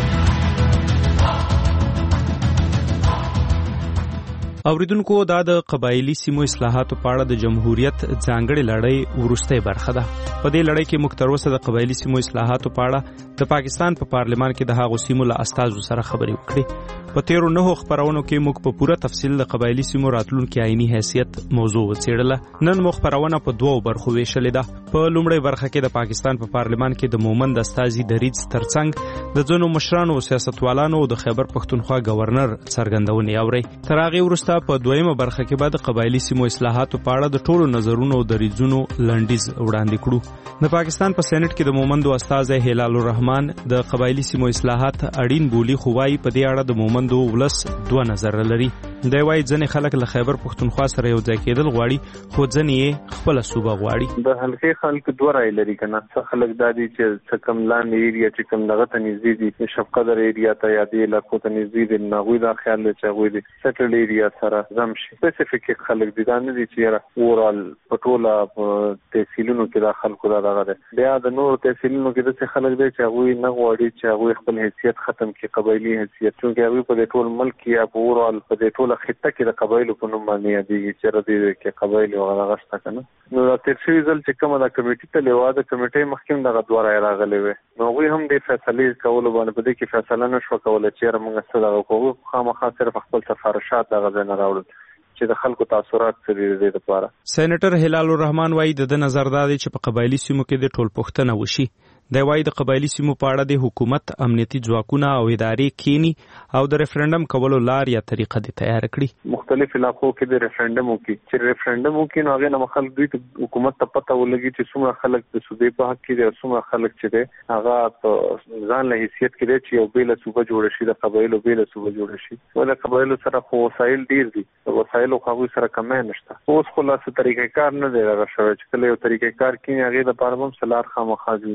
اوریدونکو دا د قبایلی سیمو اصلاحاتو په اړه د جمهوریت ځانګړي لړۍ ورسته برخه ده په دې لړۍ کې موږ تر اوسه د قبایلی سیمو اصلاحاتو په اړه د پاکستان په پارلیمان کې د هغو سیمو له استازو سره خبرې وکړې په تیرو نهو خبرونو کې موږ په پوره تفصیل د قبایلی سیمو راتلونکي آئینی حیثیت موضوع وڅېړله نن موږ خبرونه په دوو برخو ویشلې ده په لومړۍ برخه کې د پاکستان په پارلیمان کې د مومند استازي دریځ ترڅنګ د ځینو مشرانو او سیاستوالانو او د خیبر پښتونخوا گورنر څرګندونې اوري تر هغې وروسته په دویمه برخه کې به د قبایلی سیمو اصلاحاتو په اړه د ټولو نظرونو او دریځونو لنډیز وړاندې کړو د پاکستان په سېنات کې د مومندو استازي هلال الرحمن د قبایلی سیمو اصلاحات اړین بولی خو وايي په دې اړه د مومندو ولس دوه نظر لري دی وايي ځنې خلک له خیبر پښتونخوا سره یو ځای کېدل غواړي خو ځنې یې خپله صوبه غواړي د حلقې خلک دوه رای لري که نه څه خلک دا دي چې څه کم لاندې ایریا چې کم دغه ته نږدې دي شفقدر ایریا ته یا دې علاقو ته نږدې دي نو هغوی دا خیال دی چې هغوی د سیټل ایریا سره ضم شي سپیسیفیک خلک دي دا نه دي چې یاره اورال په ټوله تحصیلونو کې دا خلکو دا دغه دی بیا د نورو تحصیلونو کې داسې خلک دی چې هغوی نه غواړي چې هغوی خپل حیثیت ختم کړي قبایلي حیثیت چونکې هغوی په دې ټول ملک کې یا په اورال په دې ټوله خطه کې د قبایلو په نوم باندې یادېږي چې ردې کې قبایل او هغه شته که نه نو دا تېر شوي ځل چې کومه دا کمیټې تللې وه د کمیټې مخکې هم دغه دوه رایې راغلې وې نو هغوی هم دې فیصلې کولو باندې په دې کې فیصله نه شوه کولی چې یاره موږ څه دغه کوو خامخا صرف خپل سفارشات دغه ځای نه راوړل چې د خلکو تاثرات څه دي د دې لپاره سېنیټر هلال الرحمن وایي د ده نظر دا دی چې په قبایلي سیمو کې د ټول پوښتنه وشي دی وايي د قبایلي سیمو په اړه د حکومت امنیتي ځواکونه او ادارې کینی او د ریفرنډم کولو لار یا طریقه دې تیار کړي مختلف علاقو کې د ریفرنډم وکړي چې ریفرنډم وکړي نو هغې نه خلک دوی ته حکومت ته پته ولګي چې څومره خلک د صوبې په حق کې دي او څومره خلک چې دی هغه په ځان له حیثیت کې دی چې یو بېله صوبه جوړه شي د قبایلو بېله صوبه جوړه شي و د قبایلو سره خو وسایل ډېر دي د وسایلو خو هغوی سره کمی نشته اوس خو لاسه طریقې کار نه دی دغه شوی چې کله یو طریقې کار کړي هغې دپاره به هم څه لار خامخا جوړېږي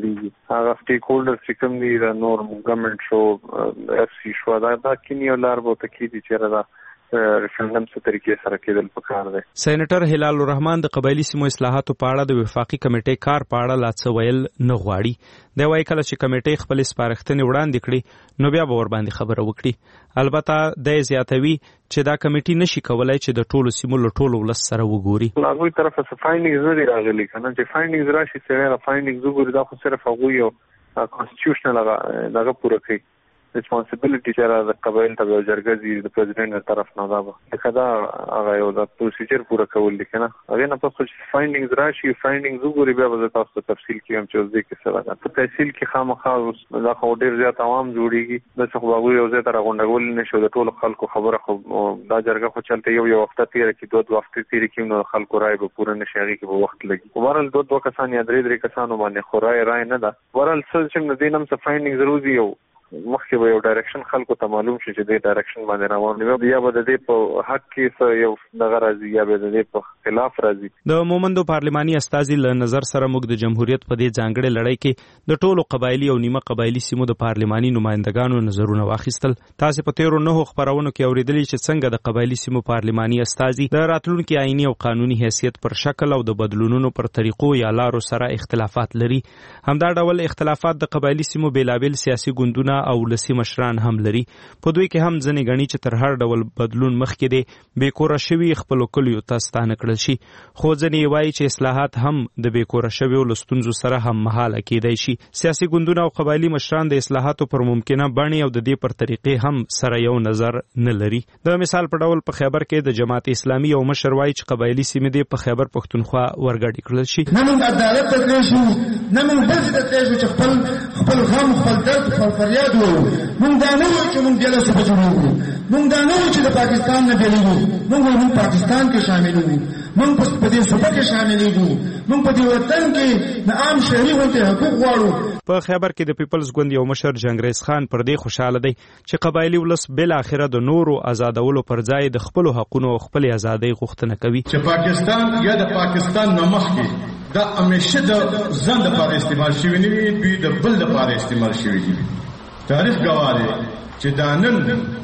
هغه سټیک هولډر چې کوم دي د نور ګورنمنت شو اف سی شو دا دا کینیو لار به تکې دي چې را ریفرندم څه طریقې سره کېدل پکار دی. سېنیټر هلال الرحمن د قبایلی سیمو اصلاحاتو په اړه د وفاقي کمیټې کار په اړه لا څه ویل نه غواړي. دی وايي کله چې کمیټې خپل سپارښتنې وړاندې کړي نو بیا به ورباندې خبره وکړي. البته د زیاتوي چې دا کمیټې نشي کولای چې د ټولو سیمو له ټولو ولس سره وګوري. هغوی طرفه څه فایندینګز نه دي راغلي کنه چې فایندینګز راشي چې فایندینګز وګوري دا خو صرف هغوی یو کانسټیټیوشنل هغه پوره کوي. ریسپانسیبিলিټی چې د قبایل ته جرګه دي د پریزیدنت تر طرف نه دا به کدا هغه یو د پروسیجر پوره کول دي کنه هغه نه پس چې فایندینګز راشي فایندینګز وګوري بیا به تاسو ته تفصیل کیم چې اوس دې کې څه راځي. په تحصیل کې خامخا دا خو ډیر زیات عوام جوړیږي د څه خو یو ځای ته راغونډول نشو د ټولو خلکو خبره خو دا جرګه خو چلته یو یو وخت تیر کې دوه دوه وخت تیر کې نو خلکو رائے به پوره نشي هغه کې به وخت لګي. ورل دوه دوه کسان یا درې درې کسانو باندې خو رائے رائے نه ده. ورل څه چې دینم څه فایندینګز روزي یو مخکې به یو ډایرکشن خلکو ته معلوم شي چې د ډایرکشن باندې روان دی یا به د دې په حق کې یو دغه راځي یا به د دې په خلاف راځي. د مومندو پارلماني استازي له نظر سره موږ د جمهوریت په دې ځانګړې لړۍ کې د ټولو قبایلی او نیمه قبایلی سیمو د پارلماني نمائندګانو نظرونه واخیستل. تاسو په تیرو نه خبرونو کې اوریدلی چې څنګه د قبایلی سیمو پارلماني استازي د راتلونکي آئینی او قانوني حیثیت پر شکل او د بدلونونو پر طریقو یا لارو سره اختلافات لري. همدا ډول اختلافات د قبایلی سیمو بیلابل سیاسي ګوندونه او ولسی مشران هم لري. په دوی کې هم ځنې غني چې تر هر ډول بدلون مخکې دي بې کوره شوي خپل کلیو ته ستانه کړل شي. خو ځنې وایي چې اصلاحات هم د بې کوره شویو له ستونزو سره هم مهاله کېدای شي. سیاسي ګوندونه او قبایلي مشران د اصلاحاتو پر ممکنه بڼې او د دې پر طریقې هم سره یو نظر نه لري. د مثال په ډول په خیبر کې د جماعت اسلامي او مشر وایي چې قبایلي سیمې دې په خیبر پښتونخوا ورګډې کړل شي. نه موږ عدالت ته تللی شو نه موږ بل څه ته تللی شو چې خپل خپل غم خپل درد خپل فریاد ووایو. موږ دا نه وایو چې موږ بېله صوبه جوړوو. موږ دا نه وایو چې د پاکستان نه بېلېږو. موږ وایو موږ پاکستان کې شامل وو. موږ په دې صوبه کې شاملېږو. موږ په دې وطن کې د عام شهري غونډې حقوق غواړو. په خیبر کې د پیپلز ګوند یو مشر جنگریز خان پر دې خوشاله دی چې قبایلی ولس بل اخره د نورو آزادولو پر ځای د خپل حقونو او خپل ازادۍ غوښتنه کوي. چې پاکستان یا د پاکستان نه مخکې دا همیشه د ځان لپاره استعمال شوی نه وي دوی د بل لپاره استعمال شوی دي. تاریخ گواه دی چې دا نن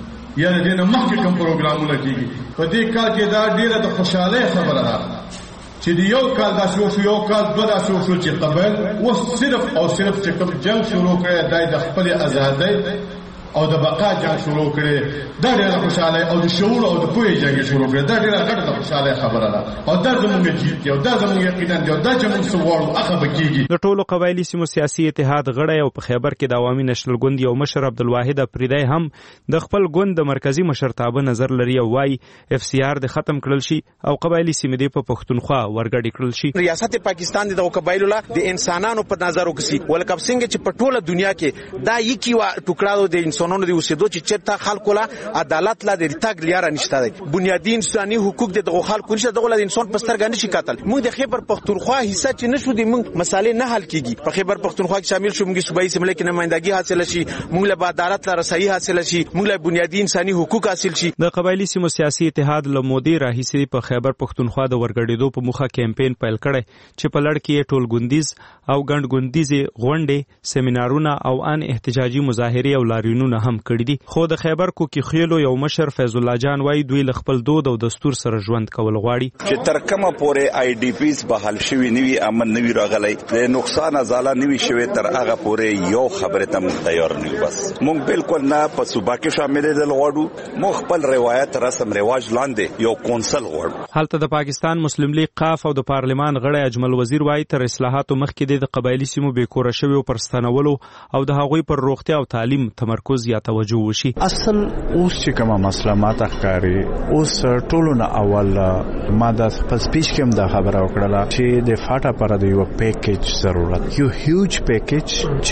یا د دې نه مخکې کوم پروګرامونه کېږي په دې کال کې دا ډېره د خوشحالۍ خبره ده چې د یو کال داسې وشو یو کال دوه داسې وشو چې قبایل اوس صرف او صرف چې کوم جنګ شروع کړی دی د خپلې ازادۍ او د بقا جنګ شروع کړي دا ډېره خوشحالۍ او د شعور او د پوهې جنګ شروع کړي دا ډېره غټه خوشحالۍ خبره ده او دا زموږ جیت دی او دا زموږ یقینا دی او دا چې موږ څه غواړو هغه به کېږي. د ټولو قبایلي سیمو سیاسي اتحاد غړی او په خیبر کې د عوامي نشنل ګوند یو مشر عبدالواحد افریدی هم د خپل ګوند د مرکزی مشرتابه نظر لري او وايي اف سی آر د ختم کړل شي او قبایلي سیمې د په پښتونخوا ورګډې کړل شي. ریاست پاکستان د قبایلو لا د انسانانو په نظر وکسي ولکه څنګه چې په ټوله دنیا کې دا یکی وا ټوکړه د انسانانو د اوسېدو چې چرته خلکو لا عدالت لا د تاګ لیاره نشته دی. بنیادی انساني حقوق د دغه خلکو نشته دغه د انسان په سترګې نشي کتل. موږ د خیبر پښتونخوا حصہ چې نشو د موږ مسالې نه حل کیږي. په خیبر پښتونخوا کې شامل شو موږ صوبایي سیمه کې نمائندګي حاصل شي موږ له عدالت لا رسایي حاصل شي موږ له بنیادی انساني حقوق حاصل شي. د قبایلی سیمو سیاسي اتحاد له مودې راهیسې په خیبر پښتونخوا د ورګډېدو په موخه کمپاین پیل کړی چې په لړ کې ټول ګوندیز او ګڼ ګوندیزي غونډې سیمینارونه او ان احتجاجي مظاهرې او لاریونونه هم کړي دي. خو د خیبر کو کې خیلو یو مشر فیض الله جان وای دوی ل خپل دود او دستور سره ژوند کول غواړي چې تر کومه پورې آی ډی پیز بحال شوی نیوي امن نیوي راغلی د نقصان ازاله نیوي شوی تر هغه پورې یو خبره ته مونږ تیار نه بس مونږ بالکل نه په صوبا کې شامل دي غواړو مونږ خپل روایت رسم رواج لاندې یو کونسل غواړو. حالت د پاکستان مسلم لیگ قاف او د پارلمان غړی اجمل وزیر وای تر اصلاحاتو مخکې د قبایلی سیمو به کور شوی او پرستانولو او د هغوی پر روغتیا او تعلیم تمرکز یا توجه وشي. اصل اوس چې کومه مسله ماته ښکاري اوس ټولو نه اول ما د خپل سپیچ کې هم دا خبره وکړله چې د فاټا پر د یو پیکیج ضرورت یو هیوج پیکیج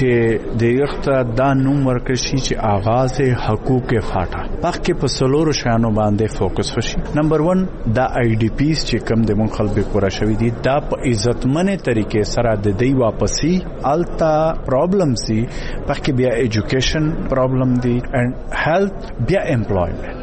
چې د یخته دا نوم ورکړي شي چې آغاز حقوق فاټا پکې په سلورو شانو باندې فوکس وشي. نمبر ون دا آی ډی پیز چې کوم د مون خلک کورا شوی دي دا په عزتمنه طریقې سره د دی واپسی التا پرابلم سي پکې بیا ایجوکیشن پرابلم دي and health بیا employment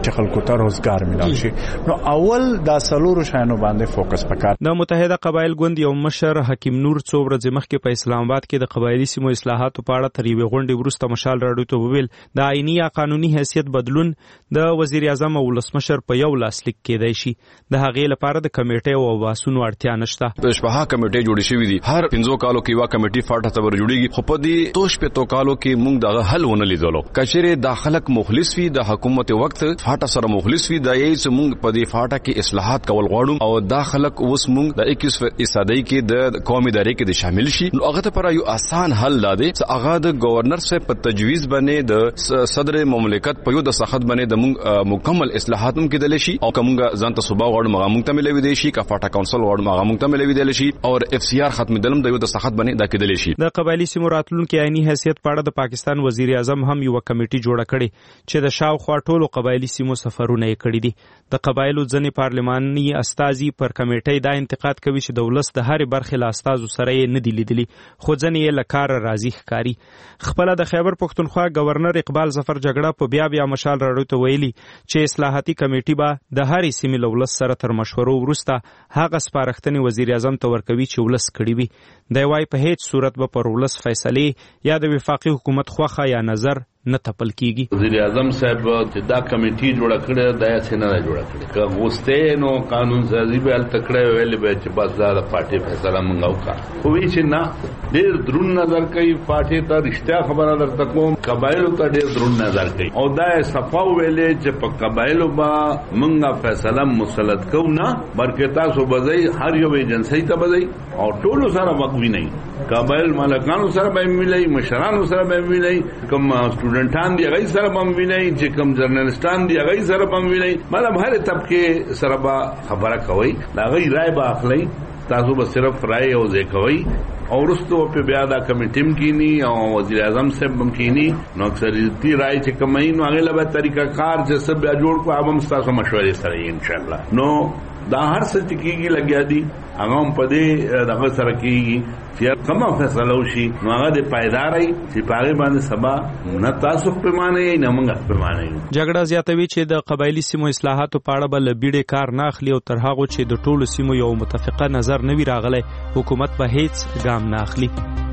چې خلکو ته روزګار ملو شي. نو اول دا سلورو شانو باندې فوکس وکړ. د متحده قبایل ګوند یو مشر حکیم نور څو ورځې مخکې په اسلام آباد کې د قبایلی سیمو اصلاحاتو په اړه تر یوې غونډې وروسته مشال راډیو ته وویل د آئینی یا قانوني حیثیت بدلون د وزیر اعظم او ولسمشر په یو لاسلیک کېدای شي. د هغې لپاره د کمیټې او باسونو اړتیا نشته. د شپه کمیټې جوړې شوې دي. هر پنځو کالو کې وا کمیټې فاټه تبر جوړیږي. خو په دې توش په تو کالو کې موږ دغه حل ونه لیدلو. کچېره د خلک مخلص وي د حکومت وخت فاټه سره مخلص وي د یې چې موږ په دې فاټه کې اصلاحات کول غواړو او دا خلک اوس موږ د اکیس فیصد کې د قومي ادارې کې شامل شي. نو هغه ته پر یو آسان حل لاده چې هغه د گورنر صاحب په تجویز باندې د صدر مملکت په یو د سخت باندې د مکمل اصلاحاتم کې دل شي او کومه ځان ته صوبا غواړو مغه موږ ته ملوي دی شي کا فاټا کونسل غواړو مغه موږ ته ملوي دی شي او اف سی آر ختم دلم د یو د سخت باندې دا کې دل شي. د قبایلی سیمو راتلونکو عیني حیثیت په اړه د پاکستان وزیر اعظم هم یو کمیټه جوړه کړې چې د شاوخوا ټولو قبایلی سیمو سفرونه یې کړی دي. د قبایلو ځنې پارلماني استازي پر کمیټې دا انتقاد کوي چې د ولس د هر برخې له استازو سره یې نه دی لیدلی خو ځنې یې لکار راضي ښکاری. خپل د خیبر پښتونخوا گورنر اقبال ظفر جګړه په بیا بیا مشال راډیو ته ویلي چې اصلاحاتي کمیټې به د هرې سیمې له ولس سره تر مشورو وروسته هغه سپارښتنې وزیر اعظم ته ورکوي چې ولس کړي وي. دی وايي په هیڅ صورت به پر ولس فیصلې یا د وفاقي حکومت خوښه یا نظر نه تپل کیږي. وزیر اعظم صاحب چې دا کمیټي جوړه کړې دا یې څنګه نه جوړه کړې که غوسته نو قانون سازي به ال تکړه ویل به چې بس دا د پارټي فیصله منغاو کا خو وی چې نه ډېر درون نظر کوي پارټي ته رښتیا خبره درته کوم قبایلو ته ډېر درون نظر کوي او دا صفا ویلې چې په قبایلو با منغه فیصله مسلط کو نه بلکې تاسو بځای هر یو ایجنسی ته بځای او ټول سره وقوي نه قبایل مالکانو سره به ملي مشرانو سره به ملي کوم سټوډنټان دی هغه سره بم ویني چې کوم جرنالستان دی هغه سره بم ویني مطلب هر طبقه سره با خبره کوي دا غي رائے با اخلي تاسو به صرف رائے او ځکوي او ورستو په بیا دا کمیټیم کینی او وزیر اعظم صاحب هم کینی نو اکثریتی رائے چې کومای نو هغه له طریقہ کار چې سب بیا جوړ کو هم تاسو مشورې سره ان شاء الله نو دا هر څه ټکیږي لګیا دي هغه هم په دې دغه سره کېږي چې کومه فیصله وشي نو هغه د پایداري چې پاره باندې سبا نه تاسو په معنی نه موږ په معنی. جګړه زیاتوي چې د قبایلی سیمو اصلاحاتو په اړه بل بیړې کار نه اخلي او تر هغه چې د ټولو سیمو یو متفقه نظر نه وی راغلی حکومت په هیڅ ګام نه اخلي.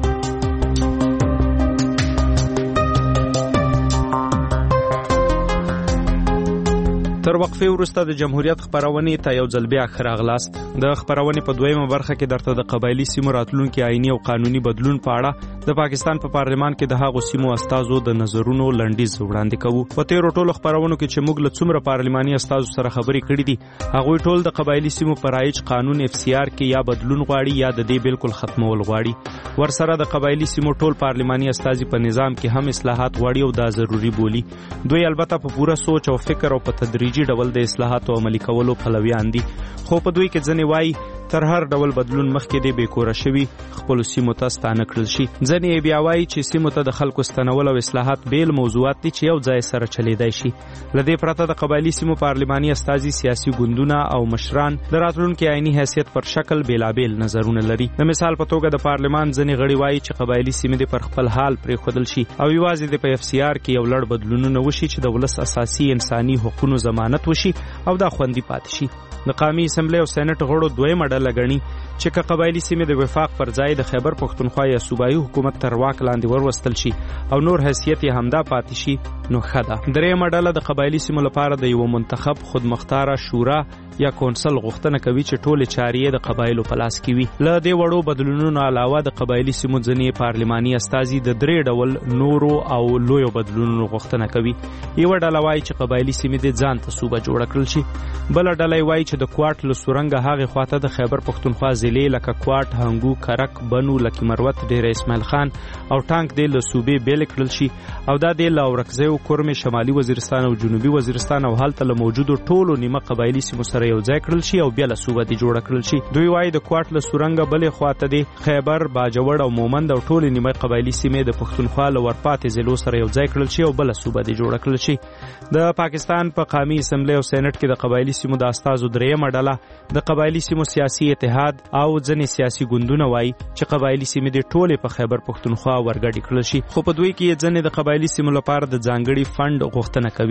تر وقفه وروسته د جمهوریت خبرونه ته یو ځل بیا خراغلاست. د خبرونه په دویمه برخه کې درته د قبایلی سیمو راتلونکو عیني او قانوني بدلون په اړه د پاکستان په پارلمان کې د هغو سیمو استازو د نظرونو لنډیز وړاندې کوو. په تیرو ټولو خبرونو کې چې موږ له څومره پارلماني استازو سره خبرې کړې دي هغوی ټول د قبایلی سیمو په رایج قانون اف سی آر کې یا بدلون غواړي یا د دې بالکل ختمول غواړي. ورسره د قبایلی سیمو ټول پارلماني استازي په نظام کې هم اصلاحات غواړي او دا ضروری بولي. دوی البته په پوره سوچ او فکر او په تدریجي ډول د اصلاحاتو عملي کولو پلویان دي خو په دوی کې ځنې وایي تر هر ډول بدلون مخکې دی بیکوره شوي خپل سیمو ته ستانه کړل شي. ځنې بیا وایي چې سیمو ته د خلکو ستنول او اصلاحات بیل موضوعات دي چې یو ځای سره چلیدای شي. لدې پرته د قبایلی سیمو پارلماني استازي سیاسي ګوندونه او مشران د راتلونکي عیني حیثیت پر شکل بیلابیل نظرونه لري. د مثال په توګه د پارلمان ځنې غړي وایي چې قبایلی سیمې د پر خپل حال پرېښودل شي او یوازې د په اف سی آر کې یو لړ بدلونونه وشي چې د ولس اساسي انساني حقوقو ضمانت وشي او دا خوندي پاتې شي. د قومي اسمبلی او سېنات غړو دویمه ډله ګڼي چې که قبایلی سیمې د وفاق پر ځای د خیبر پښتونخوا یا صوبایي حکومت تر واک لاندې وروستل شي او نور حیثیت یې همدا پاتې شي نو ښه ده. درېیمه ډله د قبایلی سیمو لپاره د یو منتخب خودمختاره شورا یا کونسل غوښتنه کوي چې ټولې چارې د قبایلو په لاس کې وي. له دې وړو بدلونونو علاوه د قبایلی سیمو ځینې پارلماني استازي د درې ډول نورو او لویو بدلونونو غوښتنه کوي. یوه ډله وایي چې قبایلی سیمې د ځان ته صوبه جوړه کړل شي. بله ډله وایي چې د کوټ له سورنګه هغې خواته د خیبر پښتونخوا ضلعې لکه کوټ، هنګو، کرک، بنو، لکي مروت، ډیره اسماعیل خان او ټانک دې له صوبې بیل کړل شي او دا دې له اورکزیو، کورمې، شمالي وزیرستان او جنوبي وزیرستان او هلته له موجودو ټولو نیمه قبایلی سیمو سره یو ځای کړل شي او بیا له صوبه دې جوړه کړل شي. دوی وایي د کوټ له سورنګه بلې خواته دې خیبر، باجوړ او مومند او ټولې نیمه قبایلی سیمې د پښتونخوا له ورپاتې ضلعو سره یو ځای کړل شي او بله صوبه دې جوړه کړل شي. د پاکستان په قومي اسمبلی او سېنات کې د قبایلی سیمو د استازو درېیمه ډله د قبایلی سیمو سیاسي اتحاد او ځینې سیاسي ګوندونه وایي چې قبایلی سیمې د ټولې په خیبر پښتونخوا ورګډې کړل شي. خو په دوی کې ځینې د قبایلی سیمو لپاره د ځانګړي فند غوښتنه کوي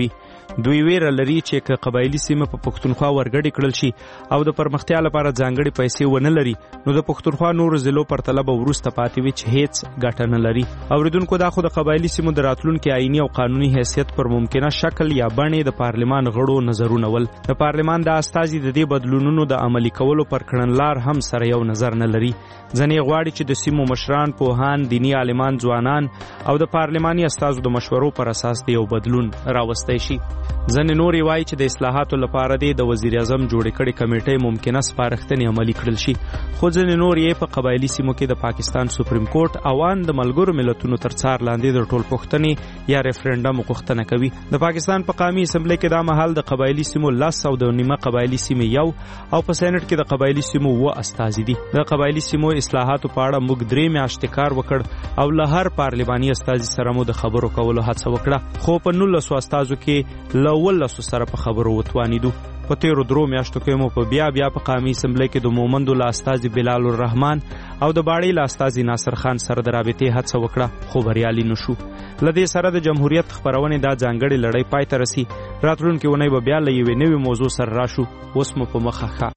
دوی ویره لري چې ک قبایلی سیمه په پښتونخوا ورګړي کړل شي او د پرمختیا لپاره ځانګړي پیسې ونه لري نو د پښتونخوا نور ضلعو پر طلب ورسته پاتې وي چې هیڅ ګټه نه لري. اوریدونکو دا خو د قبایلی سیمو د راتلونکو آئینی او قانوني حیثیت پر ممکنه شکل یا بڼې د پارلمان غړو نظرونه ول. د پارلمان د استازي د دې بدلونونو د عملي کولو پر کړنلار هم سره یو نظر نه لري. ځنې غواړي چې د سیمو مشران، پوهان، دینی عالمان، ځوانان او د پارلماني استازو د مشورو پر اساس د یو بدلون راوستي شي. ځنې نور وایي چې د اصلاحاتو لپاره د وزیر اعظم جوړ کړي کمیټې ممکنه سپارښتنې عملي کړل شي. خو ځنې نور یې په قبایلی سیمو کې د پاکستان سپریم کورټ اوان د ملګرو ملتونو تر څار لاندې د ټول پښتنې یا ریفرندم غوښتنه کوي. د پاکستان په قومي اسمبلی کې دا مهال د قبایلی سیمو لاس او د نیمه قبایلی سیمې یو او په سېنات کې د قبایلی سیمو و استازي دي. د قبایلی سیمو اصلاحاتو په اړه موږ درې میاشتې کار وکړ او له هر پارلماني استازي سره مو د خبرو کولو هڅه وکړه خو په نولسو استازو کې له ولسو سره په خبرو وتوانیدو. په تیرو درو میاشتو کې مو په بیا بیا په قومي اسمبلی کې د مومندو له استازي بلال الرحمن او د باړې له استازي ناصر خان سره د رابطې هڅه وکړه خو بریالي نشو. له دې سره د جمهوریت خبرونې دا ځانګړې لړۍ پای ته رسي. راتلونکي اونۍ به بیا له یوې نوې موضوع سره راشو. اوس مو په مخه ښه.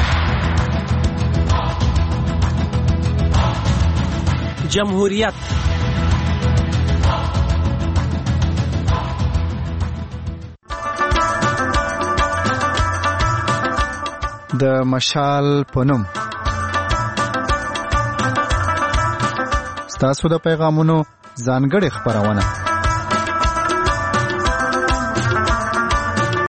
جمهوریت د مشال پونم ستاسو د پیغامونو ځانګړې خبرونه